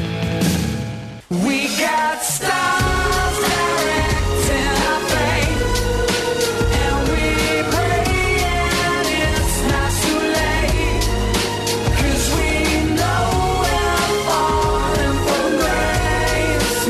H: We got stars directing our fate, and we pray and it's not too late, 'cause we know we're falling from grace,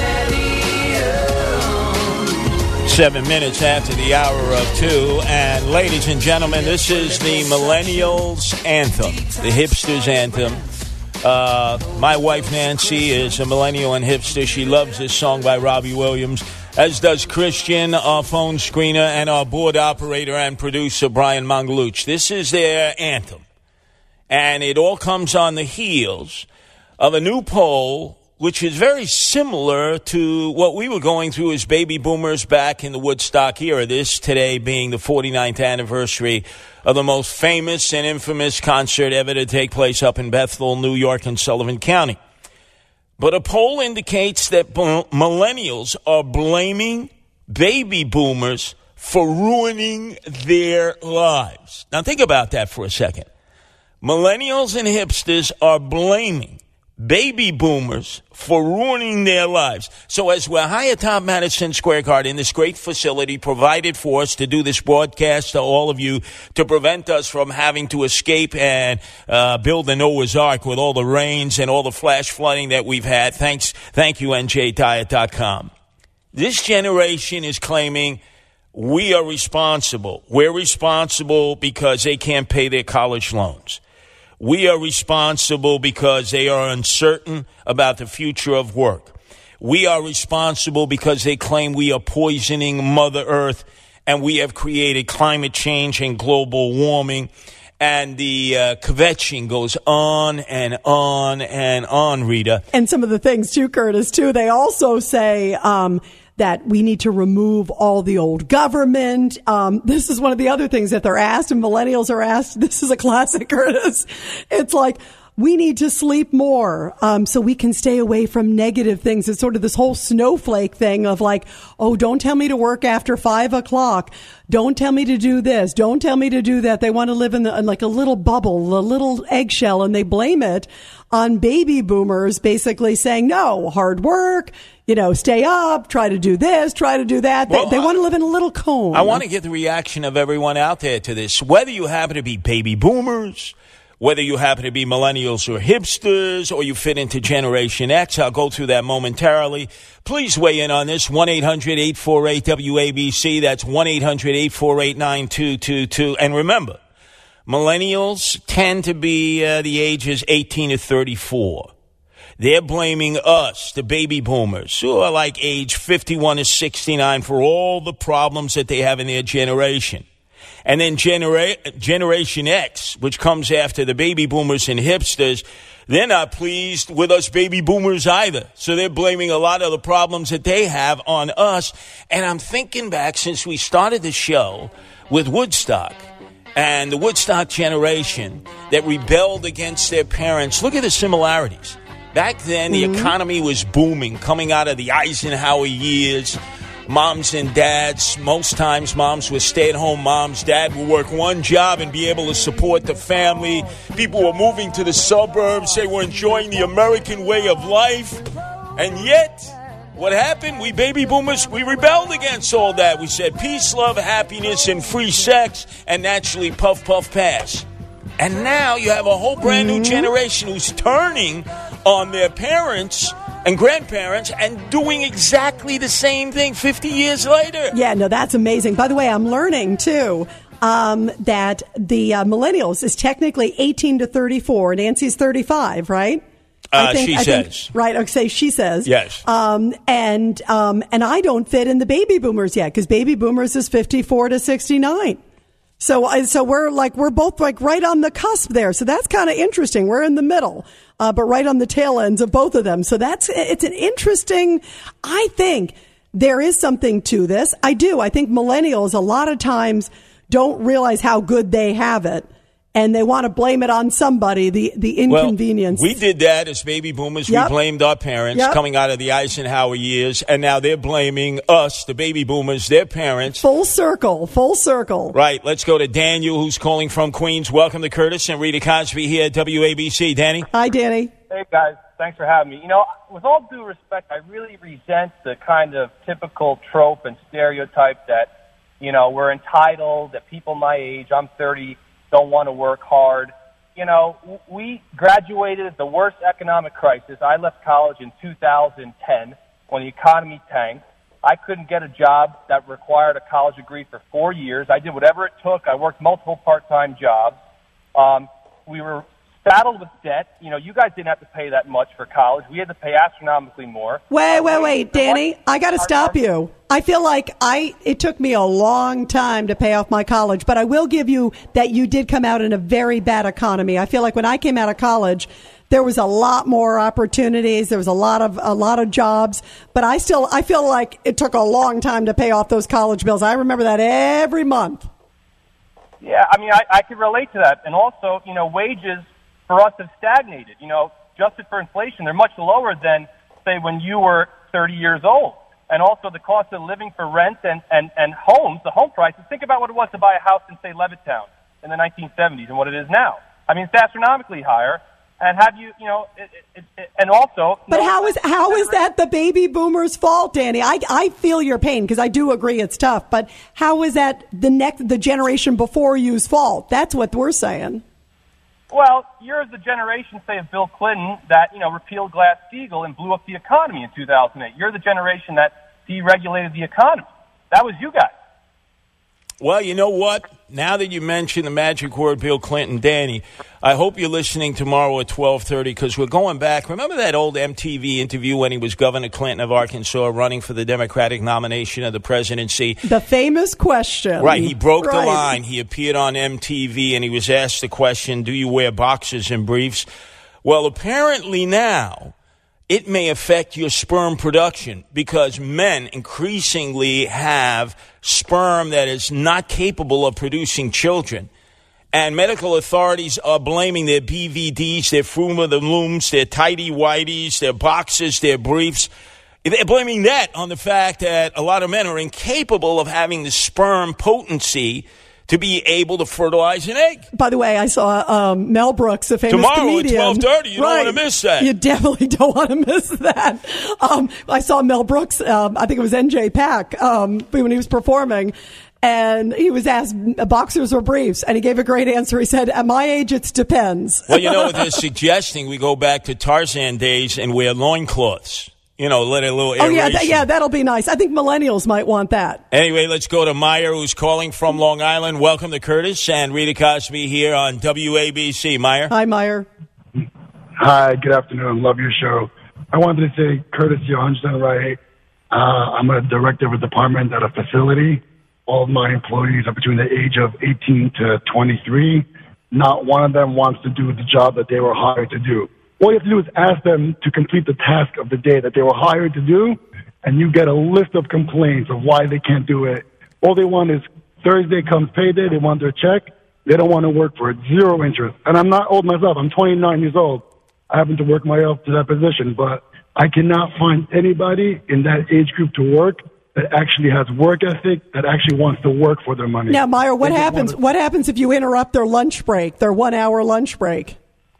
H: millennium.
I: Seven minutes after the hour of two. And ladies and gentlemen, this is the Millennials Anthem, the Hipsters Anthem. Uh, my wife Nancy is a millennial and hipster. She loves this song by Robbie Williams, as does Christian, our phone screener, and our board operator and producer, Brian Mangaluch. This is their anthem. And it all comes on the heels of a new poll, which is very similar to what we were going through as baby boomers back in the Woodstock era. This today being the forty-ninth anniversary of the most famous and infamous concert ever to take place up in Bethel, New York, and Sullivan County. But a poll indicates that millennials are blaming baby boomers for ruining their lives. Now think about that for a second. Millennials and hipsters are blaming baby boomers for ruining their lives. So as we're high atop Madison Square Garden, this great facility provided for us to do this broadcast to all of you to prevent us from having to escape and uh, build the Noah's Ark with all the rains and all the flash flooding that we've had. Thanks, thank you, N J Diet dot com. This generation is claiming we are responsible. We're responsible because they can't pay their college loans. We are responsible because they are uncertain about the future of work. We are responsible because they claim we are poisoning Mother Earth, and we have created climate change and global warming. And the uh, kvetching goes on and on and on, Rita.
E: And some of the things, too, Curtis, too, they also say um, that we need to remove all the old government. Um, this is one of the other things that they're asked, and millennials are asked. This is a classic, Curtis. It's like, we need to sleep more um, so we can stay away from negative things. It's sort of this whole snowflake thing of like, oh, don't tell me to work after five o'clock. Don't tell me to do this. Don't tell me to do that. They want to live in, the, in like a little bubble, a little eggshell, and they blame it on baby boomers basically saying, no, hard work, you know, stay up, try to do this, try to do that. Well, they, they want to live in a little cone.
I: I want to get the reaction of everyone out there to this, whether you happen to be baby boomers, whether you happen to be millennials or hipsters, or you fit into Generation X. I'll go through that momentarily. Please weigh in on this, one eight hundred eight four eight W A B C. That's one eight hundred eight four eight nine two two two. And remember, millennials tend to be uh, the ages eighteen to thirty-four. They're blaming us, the baby boomers, who are like age fifty-one to sixty-nine, for all the problems that they have in their generation. And then genera- Generation X, which comes after the baby boomers and hipsters, they're not pleased with us baby boomers either. So they're blaming a lot of the problems that they have on us. And I'm thinking back since we started the show with Woodstock and the Woodstock generation that rebelled against their parents. Look at the similarities. Back then, the mm-hmm. economy was booming, coming out of the Eisenhower years. Moms and dads, most times moms were stay-at-home moms. Dad would work one job and be able to support the family. People were moving to the suburbs. They were enjoying the American way of life. And yet, what happened? We baby boomers, we rebelled against all that. We said peace, love, happiness, and free sex, and naturally puff, puff, pass. And now you have a whole brand new generation who's turning on their parents and grandparents and doing exactly the same thing fifty years later.
E: Yeah, no, that's amazing. By the way, I'm learning, too, um, that the uh, millennials is technically eighteen to thirty-four. Nancy's thirty-five, right?
I: Uh,
E: I think,
I: she
E: I
I: says.
E: Think, right, okay, she says.
I: Yes.
E: Um, and, um, and I don't fit in the baby boomers yet, because baby boomers is fifty-four to sixty-nine. So, so we're like, we're both like right on the cusp there. So that's kind of interesting. We're in the middle, uh, but right on the tail ends of both of them. So that's, it's an interesting, I think there is something to this. I do. I think millennials a lot of times don't realize how good they have it. And they want to blame it on somebody, the, the inconvenience.
I: Well, we did that as baby boomers.
E: Yep.
I: We blamed our parents
E: Yep.
I: coming out of the Eisenhower years. And now they're blaming us, the baby boomers, their parents.
E: Full circle, full circle.
I: Right. Let's go to Daniel, who's calling from Queens. Welcome to Curtis and Rita Cosby here at W A B C. Danny?
E: Hi, Danny.
V: Hey, guys. Thanks for having me. You know, with all due respect, I really resent the kind of typical trope and stereotype that, you know, we're entitled, that people my age, I'm thirty, don't want to work hard. You know, we graduated at the worst economic crisis. I left college in two thousand ten when the economy tanked. I couldn't get a job that required a college degree for four years. I did whatever it took. I worked multiple part-time jobs. Um, we were saddled with debt. You know, you guys didn't have to pay that much for college. We had to pay astronomically more.
E: Wait, wait, wait, Danny, I got to stop you. I feel like I it took me a long time to pay off my college, but I will give you that you did come out in a very bad economy. I feel like when I came out of college, there was a lot more opportunities. There was a lot of a lot of jobs, but I still I feel like it took a long time to pay off those college bills. I remember that every month.
V: Yeah, I mean, I, I can relate to that. And also, you know, wages for us have stagnated. You know, adjusted for inflation, they're much lower than, say, when you were thirty years old. And also the cost of living for rent and, and, and homes, the home prices. Think about what it was to buy a house in, say, Levittown in the nineteen seventies and what it is now. I mean, it's astronomically higher. And have you, you know, it, it, it, and also.
E: But how is how is that the baby boomers' fault, Danny? I I feel your pain because I do agree it's tough. But how is that the next the generation before you's fault? That's what we're saying.
V: Well, you're the generation, say, of Bill Clinton that, you know, repealed Glass-Steagall and blew up the economy in two thousand eight. You're the generation that deregulated the economy. That was you guys.
I: Well, you know what? Now that you mentioned the magic word, Bill Clinton, Danny, I hope you're listening tomorrow at twelve thirty because we're going back. Remember that old M T V interview when he was Governor Clinton of Arkansas running for the Democratic nomination of the presidency?
E: The famous question.
I: Right. He broke
E: right.
I: the line. He appeared on M T V and he was asked the question, do you wear boxers and briefs? Well, apparently now it may affect your sperm production because men increasingly have sperm that is not capable of producing children. And medical authorities are blaming their B V Ds, their Fruit of the Looms, their tighty-whities, their boxers, their briefs. They're blaming that on the fact that a lot of men are incapable of having the sperm potency to be able to fertilize an egg.
E: By the way, I saw um, Mel Brooks, a famous
I: Tomorrow
E: comedian.
I: Tomorrow at twelve thirty. You
E: right.
I: don't want to miss that.
E: You definitely don't want to miss that. Um, I saw Mel Brooks, um, I think it was N J Pack, um, when he was performing, and he was asked boxers or briefs, and he gave a great answer. He said, at my age, it depends.
I: Well, you know what they're suggesting? We go back to Tarzan days and wear loincloths. You know, let a little aeration.
E: Oh, yeah, th- yeah, that'll be nice. I think millennials might want that.
I: Anyway, let's go to Meyer, who's calling from Long Island. Welcome to Curtis and Rita Cosby here on W A B C. Meyer.
E: Hi, Meyer.
R: Hi, good afternoon. Love your show. I wanted to say, Curtis, you're one hundred percent right. Uh, I'm a director of a department at a facility. All of my employees are between the age of eighteen to twenty-three. Not one of them wants to do the job that they were hired to do. All you have to do is ask them to complete the task of the day that they were hired to do, and you get a list of complaints of why they can't do it. All they want is Thursday comes payday, they want their check. They don't want to work for it. Zero interest. And I'm not old myself. I'm twenty-nine years old. I happen to work myself to that position, but I cannot find anybody in that age group to work that actually has work ethic, that actually wants to work for their money.
E: Now, Meyer, what
R: They just
E: happens?
R: wanna-
E: What happens if you interrupt their lunch break, their one-hour lunch break?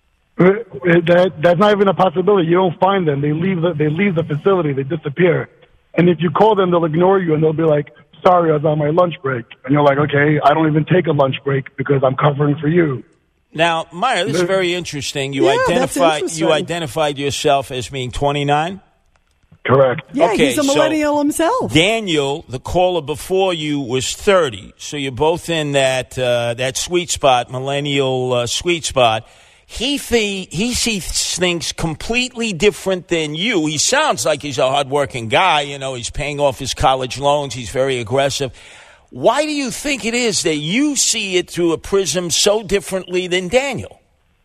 R: That, that's not even a possibility. You don't find them. They leave the, they leave the facility. They disappear. And if you call them, they'll ignore you and they'll be like, sorry, I was on my lunch break. And you're like, okay, I don't even take a lunch break because I'm covering for you.
I: Now, Meyer, this is very interesting. You
R: Yeah, that's
I: identified
R: interesting.
I: you identified yourself as being twenty-nine?
R: Correct.
E: Yeah,
I: Okay,
E: he's a
I: so
E: millennial himself.
I: Daniel, the caller before you, was thirty. So you're both in that uh, that sweet spot, millennial uh, sweet spot. He th- he sees things completely different than you. He sounds like he's a hardworking guy. You know, he's paying off his college loans. He's very aggressive. Why do you think it is that you see it through a prism so differently than Daniel?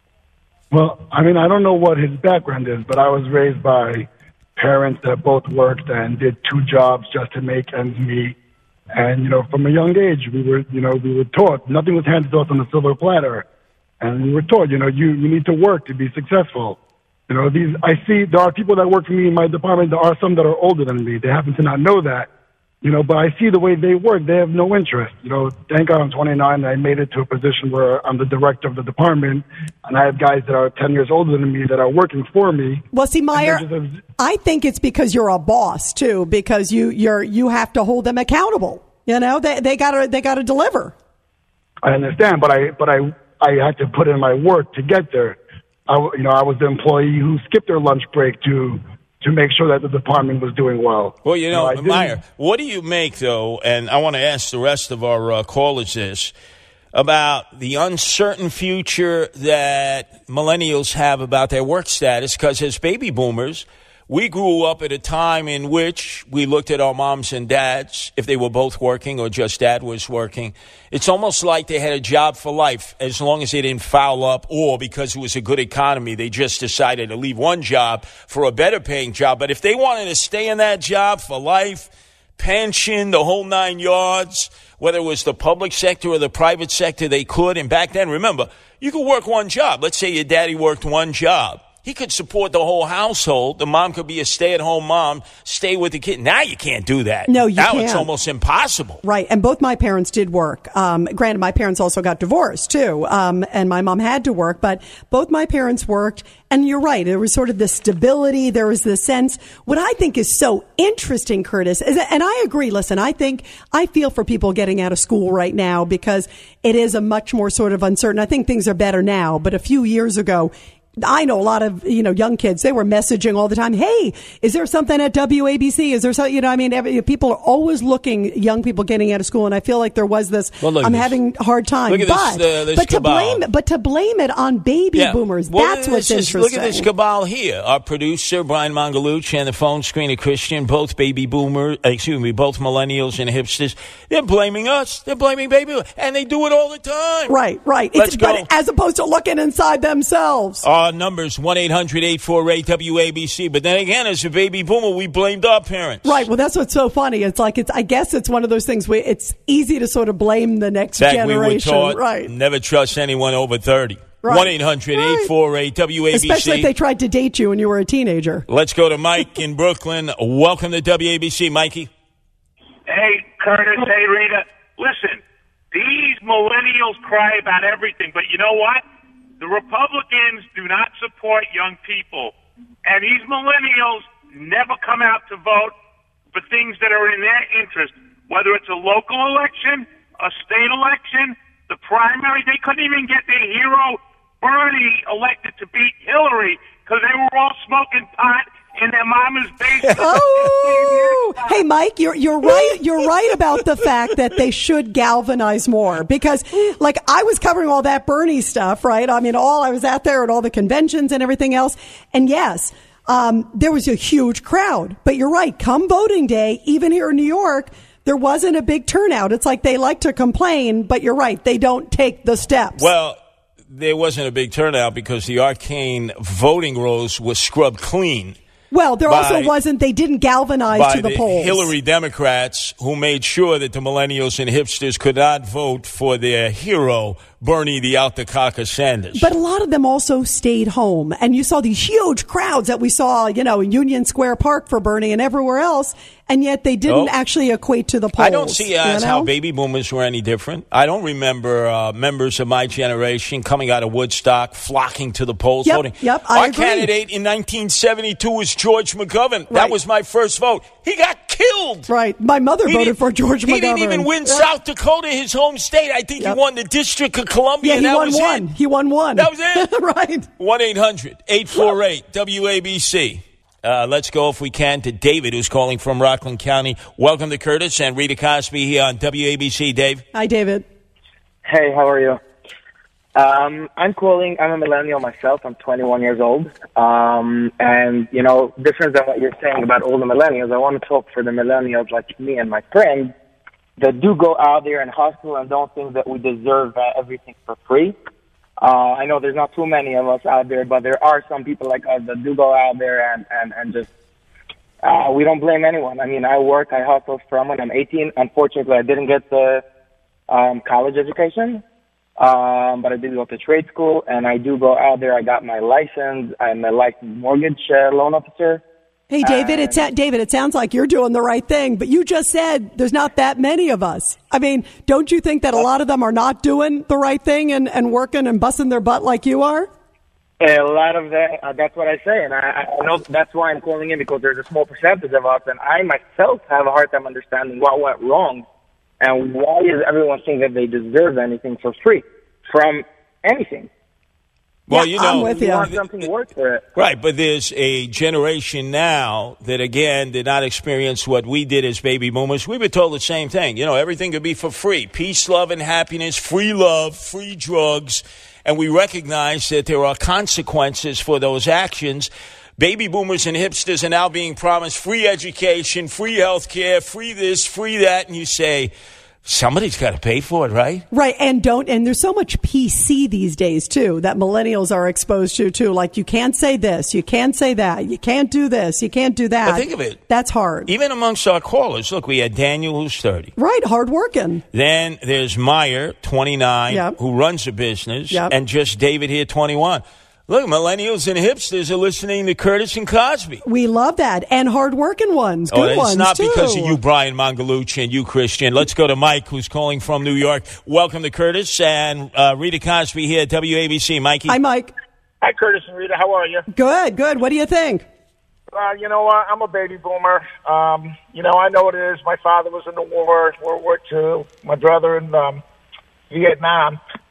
R: Well, I mean, I don't know what his background is, but I was raised by parents that both worked and did two jobs just to make ends meet. And, you know, from a young age, we were, you know, we were taught nothing was handed to us on a silver platter. And we were taught, you know, you, you need to work to be successful. You know, these, I see there are people that work for me in my department. There are some that are older than me. They happen to not know that, you know, but I see the way they work. They have no interest. You know, thank God I'm twenty-nine and I made it to a position where I'm the director of the department. And I have guys that are ten years older than me that are working for me.
E: Well, see, Meyer,
R: And they're just a-
E: I think it's because you're a boss too, because you you're you have to hold them accountable. You know, they they gotta they gotta deliver.
R: I understand, but I, but I, I had to put in my work to get there. I, w- you know, I was the employee who skipped their lunch break to, to make sure that the department was doing well.
I: Well, you know,
R: I didn't-
I: Meyer, what do you make, though, and I want to ask the rest of our uh, callers this, about the uncertain future that millennials have about their work status, because as baby boomers, we grew up at a time in which we looked at our moms and dads, if they were both working or just dad was working. It's almost like they had a job for life as long as they didn't foul up, or because it was a good economy, they just decided to leave one job for a better paying job. But if they wanted to stay in that job for life, pension, the whole nine yards, whether it was the public sector or the private sector, they could. And back then, remember, you could work one job. Let's say your daddy worked one job. He could support the whole household. The mom could be a stay-at-home mom, stay with the kid. Now you can't do that.
E: No, you
I: now
E: can't.
I: It's almost impossible.
E: Right, and both my parents did work. Um, granted, my parents also got divorced, too, um, and my mom had to work, but both my parents worked, and you're right, there was sort of this stability, there was this sense. What I think is so interesting, Curtis, is, and I agree, listen, I think, I feel for people getting out of school right now because it is a much more sort of uncertain, I think things are better now, but a few years ago, I know a lot of, you know, young kids, they were messaging all the time. Hey, is there something at W A B C? Is there something, you know, I mean, every, people are always looking, young people getting out of school. And I feel like there was this,
I: well,
E: I'm
I: this.
E: having a hard time.
I: Look at
E: but,
I: this, uh, this
E: but to
I: cabal.
E: blame, but to blame it on baby
I: Yeah.
E: boomers,
I: Well,
E: that's what's
I: this is-
E: interesting.
I: Look at this cabal here. Our producer, Brian Mangalucci, and the phone screener, Christian, both baby boomers, excuse me, both millennials and hipsters. They're blaming us. They're blaming baby boomers. And they do it all the time.
E: Right, right.
I: Let's
E: It's,
I: go.
E: But as opposed to looking inside themselves.
I: Our number's one eight hundred eight four eight W A B C. But then again, as a baby boomer, we blamed our parents.
E: Right. Well, that's what's so funny. It's like, it's, I guess it's one of those things where it's easy to sort of blame the next
I: In fact, we were
E: generation.
I: taught
E: Right.
I: never trust anyone over thirty.
E: Right.
I: one eight hundred eight four eight W A B C.
E: Especially if they tried to date you when you were a teenager.
I: Let's go to Mike in Brooklyn. Welcome to W A B C, Mikey.
D: Hey, Curtis. Hey, Rita. Listen, these millennials cry about everything, but you know what? The Republicans do not support young people, and these millennials never come out to vote for things that are in their interest, whether it's a local election, a state election, the primary. They couldn't even get their hero, Bernie, elected to beat Hillary because they were all smoking pot in their mama's basement.
E: Oh, hey, Mike, you're you're right. You're right about the fact that they should galvanize more because, like, I was covering all that Bernie stuff, right? I mean, all I was out there at all the conventions and everything else, and yes, um, there was a huge crowd. But you're right. Come voting day, even here in New York, there wasn't a big turnout. It's like they like to complain, but you're right. They don't take the steps.
I: Well, there wasn't a big turnout because the arcane voting rolls was scrubbed clean.
E: Well, there
I: by,
E: also wasn't, they didn't galvanize
I: by
E: to the,
I: the
E: polls.
I: Hillary Democrats who made sure that the millennials and hipsters could not vote for their hero, Bernie the out the cocker Sanders.
E: But a lot of them also stayed home. And you saw these huge crowds that we saw, you know, in Union Square Park for Bernie and everywhere else. And yet they didn't
I: Nope.
E: actually equate to the polls.
I: I don't see uh,
E: you
I: as
E: know?
I: how baby boomers were any different. I don't remember uh, members of my generation coming out of Woodstock flocking to the polls
E: Yep,
I: voting.
E: yep, I
I: Our
E: agree.
I: candidate in nineteen seventy-two was George McGovern. That
E: Right.
I: was my first vote. He got killed.
E: Right. My mother
I: He
E: voted
I: didn't-
E: for George McGovern.
I: He didn't even win
E: Yep.
I: South Dakota, his home state. I think
E: Yep.
I: he won the District of Columbia.
E: Yeah,
I: and
E: he
I: that
E: won
I: was
E: one.
I: It.
E: He won one.
I: That was it.
E: Right.
I: one eight hundred eight four eight W A B C. Uh, let's go, if we can, to David, who's calling from Rockland County. Welcome to Curtis and Rita Cosby here on W A B C. Dave.
E: Hi, David.
B: Hey, how are you? Um, I'm calling. I'm a millennial myself. I'm twenty-one years old. Um, and, you know, different than what you're saying about all the millennials, I want to talk for the millennials like me and my friends that do go out there and hustle and don't think that we deserve uh, everything for free. Uh, I know there's not too many of us out there, but there are some people like us that do go out there and, and, and just, uh, we don't blame anyone. I mean, I work, I hustle from when I'm eighteen. Unfortunately, I didn't get the um, college education. Um, but I did go to trade school, and I do go out there. I got my license. I'm a licensed mortgage uh, loan officer.
E: Hey, David, it sa- David, it sounds like you're doing the right thing, but you just said there's not that many of us. I mean, don't you think that a lot of them are not doing the right thing and, and working and busting their butt like you are?
B: A lot of that, uh, that's what I say, and I, I know that's why I'm calling in, because there's a small percentage of us, and I myself have a hard time understanding what went wrong, and why does everyone think that they deserve anything for free from anything?
I: Well, you know,
B: I'm with you. Want something worth for it.
I: Right, but there's a generation now that, again, did not experience what we did as baby boomers. We were told the same thing. You know, everything could be for free. Peace, love, and happiness, free love, free drugs. And we recognize that there are consequences for those actions. Baby boomers and hipsters are now being promised free education, free health care, free this, free that. And you say, somebody's got to pay for it, right?
E: Right, and don't, and there's so much P C these days, too, that millennials are exposed to, too. Like, you can't say this, you can't say that, you can't do this, you can't do that.
I: But think of it.
E: That's hard.
I: Even amongst our callers, look, we had Daniel, who's thirty.
E: Right, hard working.
I: Then there's Meyer, twenty-nine,
E: Yep.
I: who runs a business,
E: Yep.
I: and just David here, twenty-one. Look, millennials and hipsters are listening to Curtis and Cosby.
E: We love that. And hard-working ones, good
I: Oh, it's
E: ones,
I: not
E: too.
I: because of you, Brian Mangalucci, and you, Christian. Let's go to Mike, who's calling from New York. Welcome to Curtis and uh, Rita Cosby here at W A B C. Mikey.
E: Hi, Mike.
K: Hi, Curtis and Rita. How are you?
E: Good, good. What do you think?
K: Uh, you know, uh, I'm a baby boomer. Um, you know, I know what it is. My father was in the war, World War Two. My brother in um, Vietnam.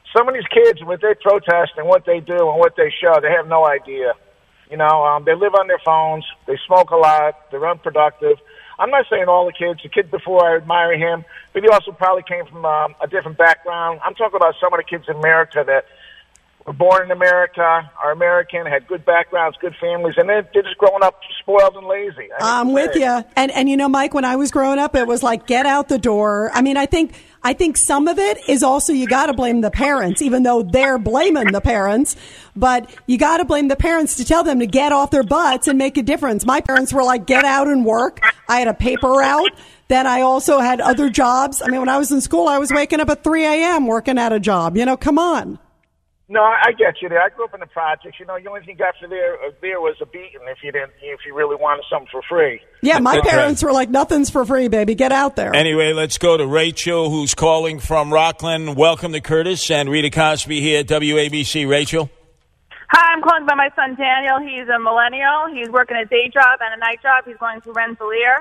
K: some of these kids, what they protest and what they do and what they show, they have no idea. You know, um, they live on their phones. They smoke a lot. They're unproductive. I'm not saying all the kids. The kid before, I admire him, but he also probably came from um, a different background. I'm talking about some of the kids in America that were born in America, are American, had good backgrounds, good families, and they're, they're just growing up spoiled and lazy. I
E: I'm with you. And, and, you know, Mike, when I was growing up, it was like, get out the door. I mean, I think I think some of it is also you got to blame the parents, even though they're blaming the parents. But you got to blame the parents to tell them to get off their butts and make a difference. My parents were like, get out and work. I had a paper route. Then I also had other jobs. I mean, when I was in school, I was waking up at three a.m. working at a job. You know, come on.
K: No, I I get you there. I grew up in the projects. You know, the only thing you got for there, uh, there was a beating if you didn't, if you really wanted something for free.
E: Yeah, my
I: That's
E: parents
I: right.
E: were like, nothing's for free, baby. Get out there.
I: Anyway, let's go to Rachel, who's calling from Rockland. Welcome to Curtis and Rita Cosby here at W A B C. Rachel.
C: Hi, I'm calling by my son Daniel. He's a millennial. He's working a day job and a night job. He's going to Rensselaer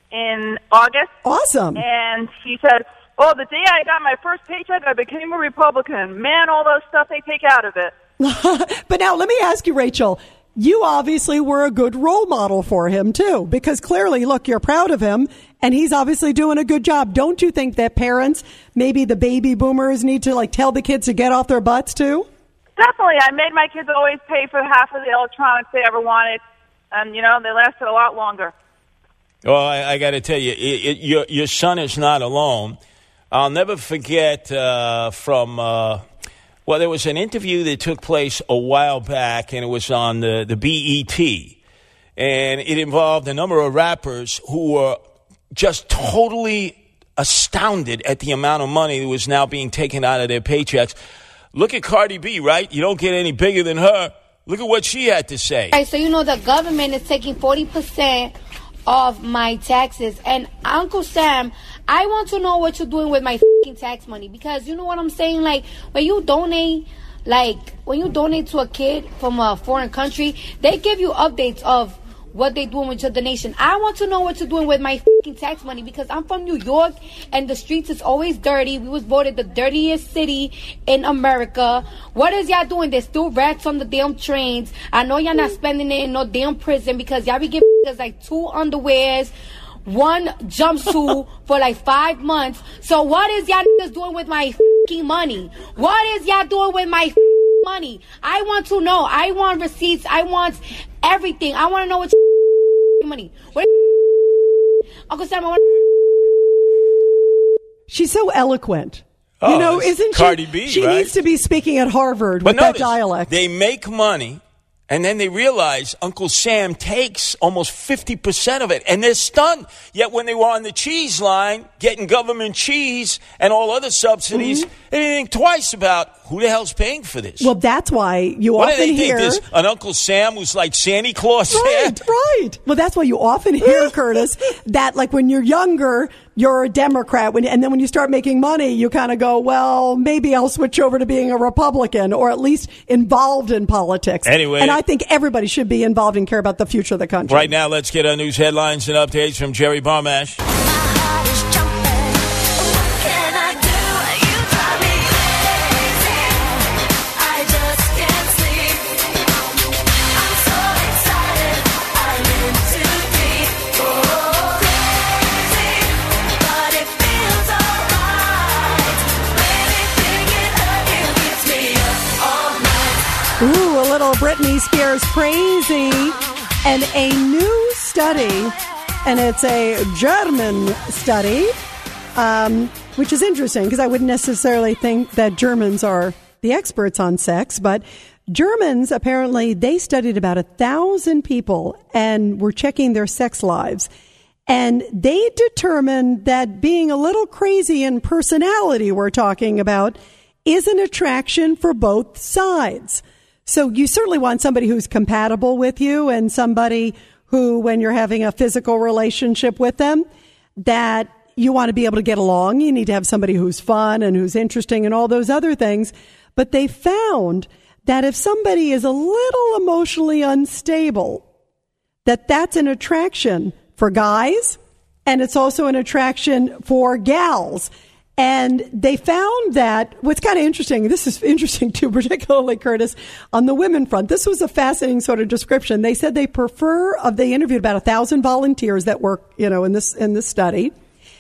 C: in August.
E: Awesome.
C: And he says, oh, the day I got my first paycheck, I became a Republican. Man, all those stuff they take out of it.
E: But now let me ask you, Rachel, you obviously were a good role model for him, too, because clearly, look, you're proud of him, and he's obviously doing a good job. Don't you think that parents, maybe the baby boomers, need to, like, tell the kids to get off their butts, too?
C: Definitely. I made my kids always pay for half of the electronics they ever wanted, and, you know, they lasted a lot longer.
I: Well, I, I got to tell you, it, it, your, your son is not alone. I'll never forget uh, from, uh, well, there was an interview that took place a while back, and it was on the, the B E T. And it involved a number of rappers who were just totally astounded at the amount of money that was now being taken out of their paychecks. Look at Cardi B, right? You don't get any bigger than her. Look at what she had to say.
S: Right, so you know the government is taking forty percent of my taxes. And Uncle Sam, I want to know what you're doing with my fucking tax money, because you know what I'm saying? Like, when you donate, like, when you donate to a kid from a foreign country, they give you updates of what they're doing with your donation. I want to know what you're doing with my fucking tax money, because I'm from New York and the streets is always dirty. We was voted the dirtiest city in America. What is y'all doing? There's still rats on the damn trains. I know y'all not spending it in no damn prison, because y'all be giving us like two underwears, one jumpsuit for like five months. So what is y'all niggas doing with my fucking money? What is y'all doing with my fucking money? I want to know. I want receipts. I want everything. I want to know what your money. What Uncle Sam, I want.
E: She's so eloquent.
I: Oh,
E: you know,
I: it's
E: isn't
I: Cardi
E: she?
I: B,
E: she
I: right?
E: needs to be speaking at Harvard
I: But
E: with that
I: notice,
E: dialect.
I: they make money, and then they realize Uncle Sam takes almost fifty percent of it, and they're stunned. Yet when they were on the cheese line, getting government cheese and all other subsidies,
E: Mm-hmm.
I: they didn't think twice about who the hell's paying for this.
E: Well, that's why you
I: what do
E: often
I: they
E: hear.
I: think? There's an Uncle Sam who's like Santa Claus?
E: Right, right. Well, that's why you often hear, Curtis, that like when you're younger, you're a Democrat, when, and then when you start making money, you kind of go, well, maybe I'll switch over to being a Republican, or at least involved in politics.
I: Anyway.
E: And I think everybody should be involved and care about the future of the country.
I: Right now, let's get our news headlines and updates from Jerry Barmash.
E: Ooh, a little Britney Spears crazy. And a new study, and it's a German study, um, which is interesting because I wouldn't necessarily think that Germans are the experts on sex, but Germans, apparently, they studied about a thousand people and were checking their sex lives. And they determined that being a little crazy in personality, we're talking about, is an attraction for both sides. So you certainly want somebody who's compatible with you, and somebody who, when you're having a physical relationship with them, that you want to be able to get along. You need to have somebody who's fun and who's interesting and all those other things. But they found that if somebody is a little emotionally unstable, that that's an attraction for guys, and it's also an attraction for gals. And they found that what's kind of interesting, this is interesting too, particularly, Curtis, on the women front. This was a fascinating sort of description. They said they prefer, uh, they interviewed about a thousand volunteers that work, you know, in this, in this study.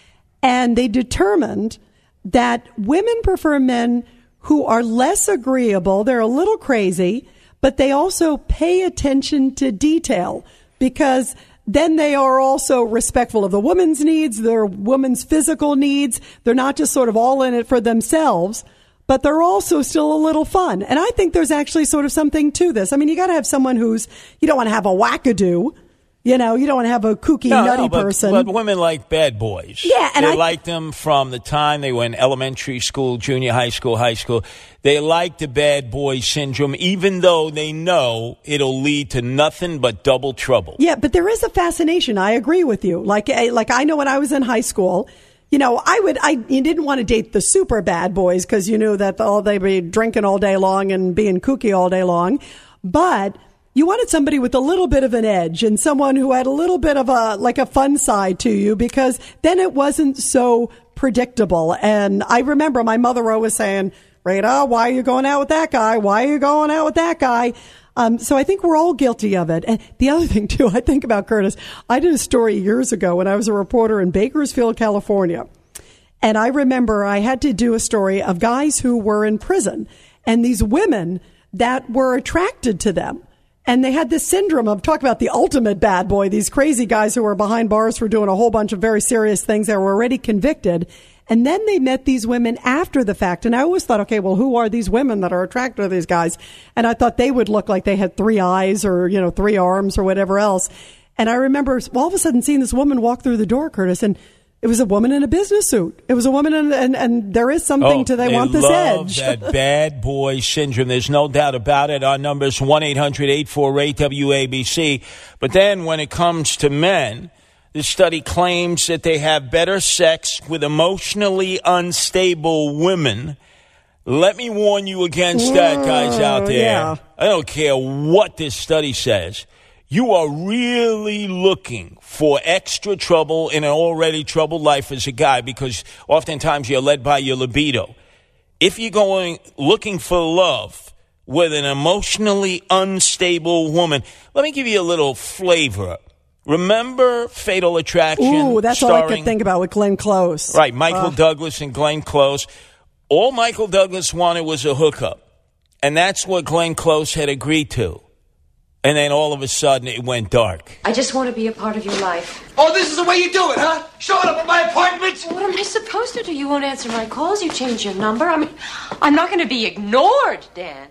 E: And they determined that women prefer men who are less agreeable. They're a little crazy, but they also pay attention to detail because then they are also respectful of the woman's needs, their woman's physical needs. They're not just sort of all in it for themselves, but they're also still a little fun. And I think there's actually sort of something to this. I mean, you got to have someone who's, you don't want to have a wackadoo. You know, you don't want to have a kooky,
I: no,
E: nutty
I: no, but,
E: person.
I: But women like bad boys.
E: Yeah, and
I: they
E: I
I: liked them from the time they were in elementary school, junior high school, high school. They like the bad boy syndrome, even though they know it'll lead to nothing but double trouble.
E: Yeah, but there is a fascination. I agree with you. Like, like I know when I was in high school, you know, I would, I you didn't want to date the super bad boys because you knew that all they'd be drinking all day long and being kooky all day long, but you wanted somebody with a little bit of an edge and someone who had a little bit of a, like a fun side to you, because then it wasn't so predictable. And I remember my mother always saying, Rita, why are you going out with that guy? Why are you going out with that guy? Um, so I think we're all guilty of it. And the other thing too, I think about, Curtis, I did a story years ago when I was a reporter in Bakersfield, California. And I remember I had to do a story of guys who were in prison and these women that were attracted to them. And they had this syndrome of, talk about the ultimate bad boy, these crazy guys who were behind bars for doing a whole bunch of very serious things that were already convicted. And then they met these women after the fact. And I always thought, okay, well, who are these women that are attracted to these guys? And I thought they would look like they had three eyes or, you know, three arms or whatever else. And I remember all of a sudden seeing this woman walk through the door, Curtis, and it was a woman in a business suit. It was a woman, in, and, and there is something
I: oh,
E: to they,
I: they
E: want this
I: love
E: edge.
I: That bad boy syndrome. There's no doubt about it. Our number is one eight hundred eight four eight W A B C. But then when it comes to men, this study claims that they have better sex with emotionally unstable women. Let me warn you against that, guys out there.
E: Yeah.
I: I don't care what this study says. You are really looking for extra trouble in an already troubled life as a guy, because oftentimes you're led by your libido. If you're going looking for love with an emotionally unstable woman, let me give you a little flavor. Remember Fatal Attraction?
E: Ooh, that's
I: starring,
E: all I could think about with Glenn Close.
I: Right, Michael
E: uh.
I: Douglas and Glenn Close. All Michael Douglas wanted was a hookup, and that's what Glenn Close had agreed to. And then all of a sudden, it went dark.
A: I just want to be a part of your life.
T: Oh, this is the way you do it, huh? Showing up at my apartment?
A: What am I supposed to do? You won't answer my calls. You changed your number. I mean, I'm not going to be ignored, Dan.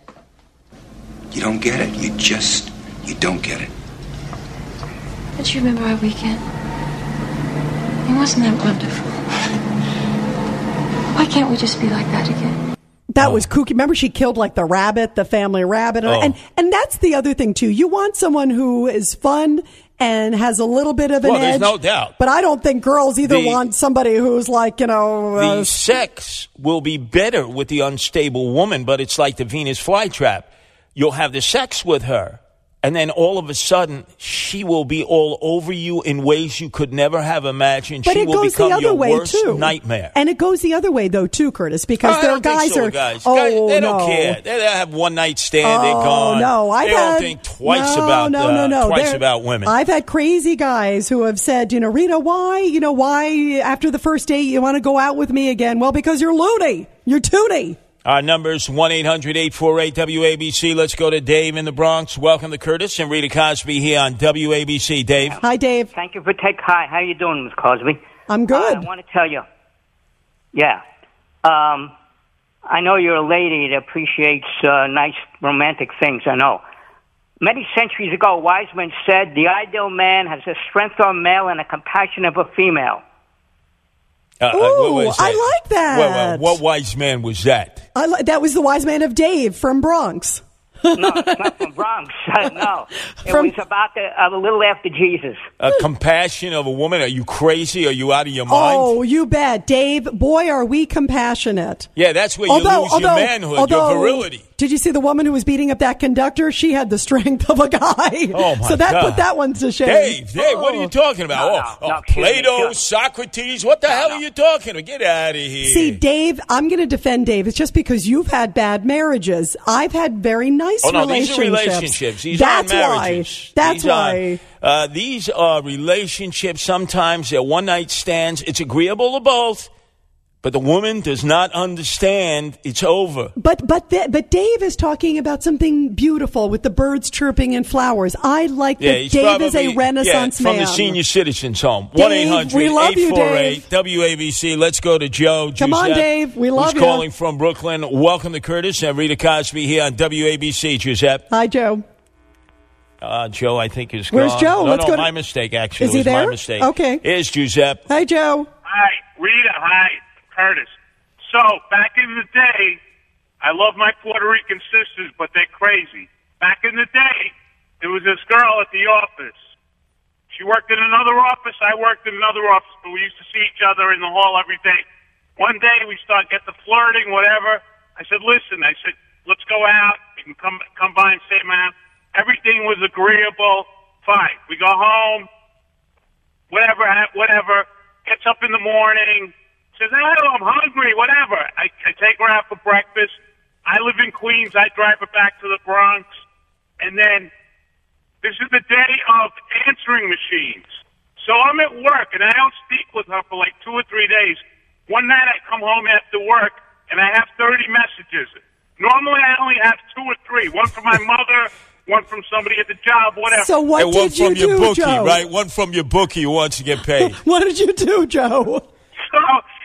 T: You don't get it. You just, you don't get it.
A: Don't you remember our weekend? It wasn't that wonderful. Why can't we just be like that again?
E: That oh. was kooky. Remember, she killed like the rabbit, the family rabbit.
I: Oh.
E: And and that's the other thing, too. You want someone who is fun and has a little bit of an
I: well,
E: edge.
I: There's no doubt.
E: But I don't think girls either
I: the,
E: want somebody who's like, you know.
I: The
E: Uh,
I: sex will be better with the unstable woman, but it's like the Venus flytrap. You'll have the sex with her, and then all of a sudden, she will be all over you in ways you could never have imagined.
E: But
I: she
E: it
I: will
E: goes
I: become
E: the other
I: your
E: way
I: worst
E: too.
I: nightmare.
E: And it goes the other way, though, too, Curtis, because
I: oh,
E: there
I: I
E: are
I: don't think
E: guys
I: so,
E: are.
I: guys.
E: Oh,
I: guys, they don't
E: no.
I: care. They, they have one night stand.
E: Oh,
I: they're gone.
E: no, I've
I: they don't
E: had,
I: think twice
E: no,
I: about
E: no,
I: uh,
E: no, no.
I: twice
E: They're,
I: about women.
E: I've had crazy guys who have said, you know, Rita, why, you know, why after the first date you want to go out with me again? Well, because you're loony. You're tooty.
I: Our number's one eight hundred eight four eight W A B C. Let's go to Dave in the Bronx. Welcome to Curtis and Rita Cosby here on W A B C. Dave.
E: Hi, Dave.
U: Thank you for take. Hi, how you doing, Miss Cosby?
E: I'm good.
U: Uh, I want to tell you. Yeah. Um, I know you're a lady that appreciates uh, nice romantic things, I know. Many centuries ago, wise men said the ideal man has the strength of a male and the compassion of a female.
I: Uh,
E: Ooh,
I: uh, what was that?
E: I like that.
I: What, what, what wise man was that?
E: I li- that was the wise man of Dave from Bronx.
U: No, it's not from Bronx. No, it
E: From-
U: was about the, uh, a little after Jesus.
I: A compassion of a woman? Are you crazy? Are you out of your mind?
E: Oh, you bet. Dave, boy, are we compassionate.
I: Yeah, that's where you
E: Although-
I: lose
E: although-
I: your manhood,
E: although-
I: your virility.
E: Did you see the woman who was beating up that conductor? She had the strength of a guy.
I: Oh, my
E: So that
I: God.
E: put that one to shame.
I: Dave, Dave, what are you talking about?
U: No,
I: oh,
U: no,
I: oh,
U: no, excuse me,
I: Plato,
U: sure.
I: Socrates. What the hell are you talking about? Get out of here.
E: See, Dave, I'm going to defend Dave. It's just because you've had bad marriages. I've had very nice
I: Oh, no,
E: relationships.
I: these are relationships. These
E: That's
I: aren't
E: why.
I: marriages.
E: That's
I: These are-
E: why.
I: uh, these are relationships. Sometimes they're one-night stands. It's agreeable to both, but the woman does not understand it's over.
E: But but the, but Dave is talking about something beautiful with the birds chirping and flowers. I like
I: Yeah,
E: that
I: he's
E: Dave
I: probably,
E: is a Renaissance
I: yeah, from
E: man.
I: the Senior Citizens Home.
E: Dave,
I: one eight hundred
E: we love you,
I: eight four eight
E: Dave.
I: W A B C. Let's go to Joe.
E: Come on,
I: Giuseppe,
E: Dave. We love
I: who's
E: you.
I: calling from Brooklyn. Welcome to Curtis and Rita Cosby here on W A B C, Giuseppe.
E: Hi, Joe.
I: Uh, Joe, I think, is
E: Where's
I: gone.
E: Joe?
I: No,
E: Let's
I: no,
E: go to-
I: my mistake, actually.
E: Is he
I: it was
E: there?
I: my mistake.
E: Okay.
I: Here's Giuseppe.
E: Hi, Joe.
D: Hi, Rita. Hi, Curtis. So, back in the day, I love my Puerto Rican sisters, but they're crazy. Back in the day, there was this girl at the office. She worked in another office. I worked in another office, but we used to see each other in the hall every day. One day, we started get the flirting, whatever. I said, listen, I said, let's go out. You can come, come by and stay at my house. Everything was agreeable. Fine. We go home. Whatever, whatever. Gets up in the morning. Says, oh, I'm hungry, whatever. I, I take her out for breakfast. I live in Queens. I drive her back to the Bronx. And then this is the day of answering machines. So I'm at work, and I don't speak with her for like two or three days. One night I come home after work, and I have thirty messages. Normally I only have two or three. One from my mother, one from somebody at the job, whatever.
E: So what
I: and one
E: did you
I: from your
E: do,
I: bookie,
E: Joe?
I: right? One from your bookie who wants to get paid.
E: What did you do, Joe?
D: So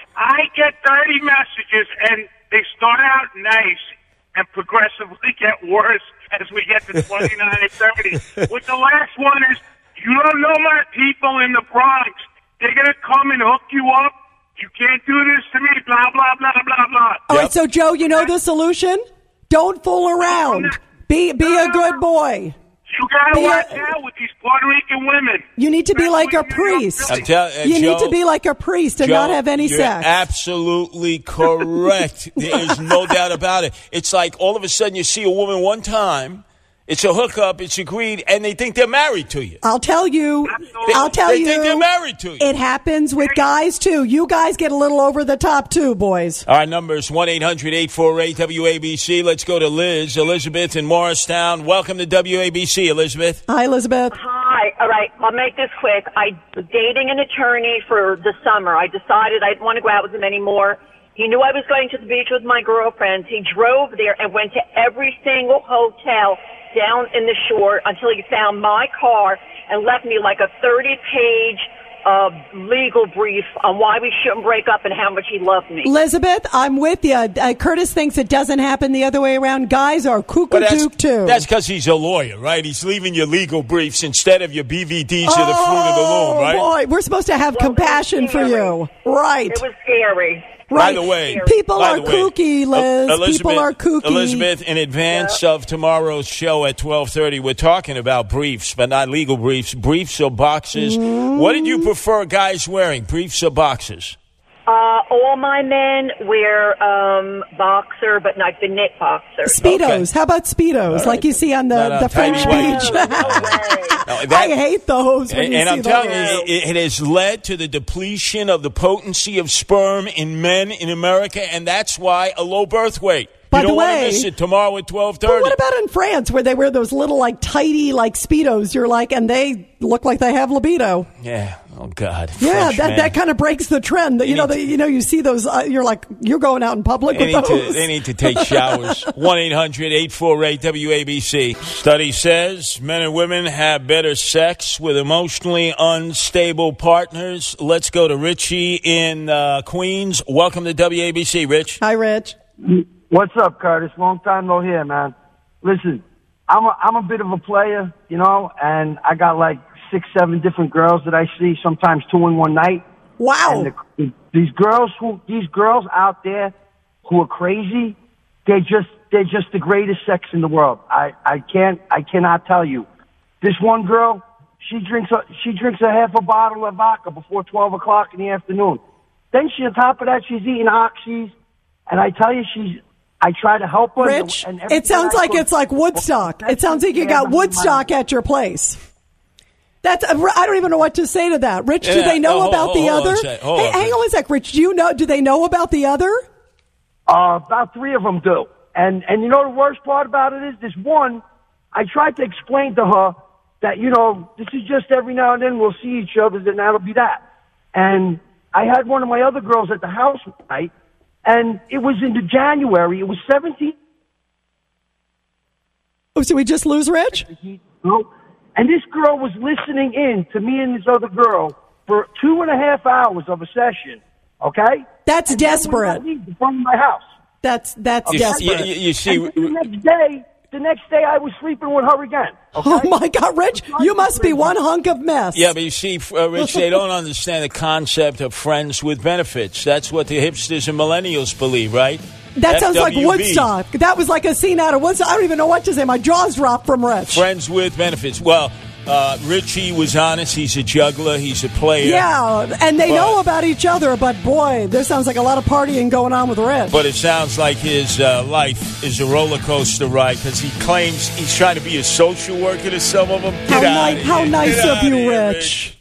D: I get thirty messages, and they start out nice and progressively get worse as we get to twenty-nine and thirty. With the last one is, you don't know my people in the Bronx. They're going to come and hook you up. You can't do this to me, blah, blah, blah, blah, blah.
E: All right, so Joe, you know the solution? Don't fool around. Be be a good boy.
D: You got to
E: Be a-
D: watch out with these Puerto Rican women.
E: You need to be like a priest.
I: I'm tell- uh,
E: You need
I: Joe-
E: to be like a priest and
I: Joe,
E: not have any
I: you're
E: sex.
I: absolutely correct. There is no doubt about it. It's like all of a sudden you see a woman one time, it's a hookup, it's agreed, and they think they're married to you.
E: I'll tell you.
I: They-
E: I'll tell
I: they
E: you.
I: think they're married to you.
E: It happens with guys too. You guys get a little over the top too, boys.
I: Our number is one eight hundred eight four eight W A B C. Let's go to Liz. Elizabeth in Morristown. Welcome to W A B C, Elizabeth.
E: Hi, Elizabeth.
F: Hi. All right. I'll make this quick. I was dating an attorney for the summer. I decided I didn't want to go out with him anymore. He knew I was going to the beach with my girlfriends. He drove there and went to every single hotel down in the shore until he found my car and left me like a thirty-page uh, legal brief on why we shouldn't break up and how much he loved me.
E: Elizabeth, I'm with you. Uh, Curtis thinks it doesn't happen the other way around. Guys are
I: Well, that's
E: kook-a-dook too.
I: that's because he's a lawyer, right? He's leaving your legal briefs instead of your B V Ds or the fruit of the loom, right?
E: Oh, boy, we're supposed to have compassion for you. Right.
F: It was scary.
I: By the way,
E: People
I: by
E: are
I: the way,
E: kooky, Liz.
I: El- Elizabeth,
E: People are kooky.
I: Elizabeth, in advance of tomorrow's show at twelve thirty, we're talking about briefs, but not legal briefs. Briefs or boxes.
E: Mm.
I: What did you prefer guys wearing, briefs or boxes?
F: Uh, all my men wear um, boxer, but not the knit boxer.
E: Speedos. How about Speedos,
I: All
E: like
I: right.
E: you see on the,
I: Not a
E: the French
I: tiny
E: beach?
I: white- No, that-
E: I hate those. When
I: And,
E: you
I: and
E: see
I: I'm telling
E: those.
I: you, it, it has led to the depletion of the potency of sperm in men in America, and that's why a low birth weight.
E: By
I: you
E: the
I: don't want to
E: way-
I: miss it tomorrow at twelve
E: But
I: thirty.
E: what about in France, where they wear those little, like, tighty, like Speedos? You're like, and they look like they have libido.
I: Yeah. Oh God.
E: Yeah,
I: French
E: that,
I: men.
E: that kind of breaks the trend. That you know, that you know, you see those. Uh, you're like, you're going out in public
I: They
E: with
I: need,
E: those.
I: to, they need to take showers. one eight hundred eight four eight W A B C. Study says men and women have better sex with emotionally unstable partners. Let's go to Richie in uh, Queens. Welcome to W A B C, Rich.
E: Hi, Rich.
J: What's up, Curtis? Long time no hear, man. Listen, I'm a, I'm a bit of a player, you know, and I got like six, seven different girls that I see, sometimes two in one night.
E: Wow.
J: And the, these girls who, these girls out there who are crazy, they just, they're just the greatest sex in the world. I, I can't, I cannot tell you. This one girl, she drinks a, she drinks a half a bottle of vodka before twelve o'clock in the afternoon. Then she, on top of that, she's eating oxys, and I tell you, she's. I try to help her.
E: Rich,
J: and
E: it sounds like it's like Woodstock. It sounds like you got Woodstock at your place. That's I don't even know what to say to that. Rich, do
I: Yeah,
E: they know
I: oh,
E: about
I: hold,
E: the
I: hold
E: other?
I: on a sec, hold
E: Hey,
I: on,
E: hang on a sec, Rich. Do you know? Do they know about the other?
J: Uh, about three of them do. And and you know the worst part about it is this one, I tried to explain to her that, you know, this is just every now and then we'll see each other and that'll be that. And I had one of my other girls at the house one night, and it was in the January. It was seventeen.
E: Oh, so we just lose Rich?
J: No. And this girl was listening in to me and this other girl for two and a half hours of a session. Okay?
E: That's
J: and
E: desperate.
J: From my house.
E: That's that's
I: You-
E: desperate.
I: you- you see-
J: And the next day, the next day I was sleeping with her again. Okay?
E: Oh my God, Rich, you must be one hunk of mess.
I: Yeah, but you see, uh, Rich, they don't understand the concept of friends with benefits. That's what the hipsters and millennials believe, right?
E: That sounds like
I: F W B.
E: Woodstock. That was like a scene out of Woodstock. I don't even know what to say. My jaws dropped from Rich.
I: Friends with benefits. Well, uh, Richie was honest. He's a juggler. He's a player.
E: Yeah, and they
I: But-
E: know about each other, but boy, there sounds like a lot of partying going on with Rich.
I: But it sounds like his uh, life is a roller coaster ride because he claims he's trying to be a social worker to some of them.
E: How,
I: Get out
E: ni-
I: of
E: how
I: here.
E: nice
I: Get
E: of
I: out
E: you,
I: here,
E: Rich.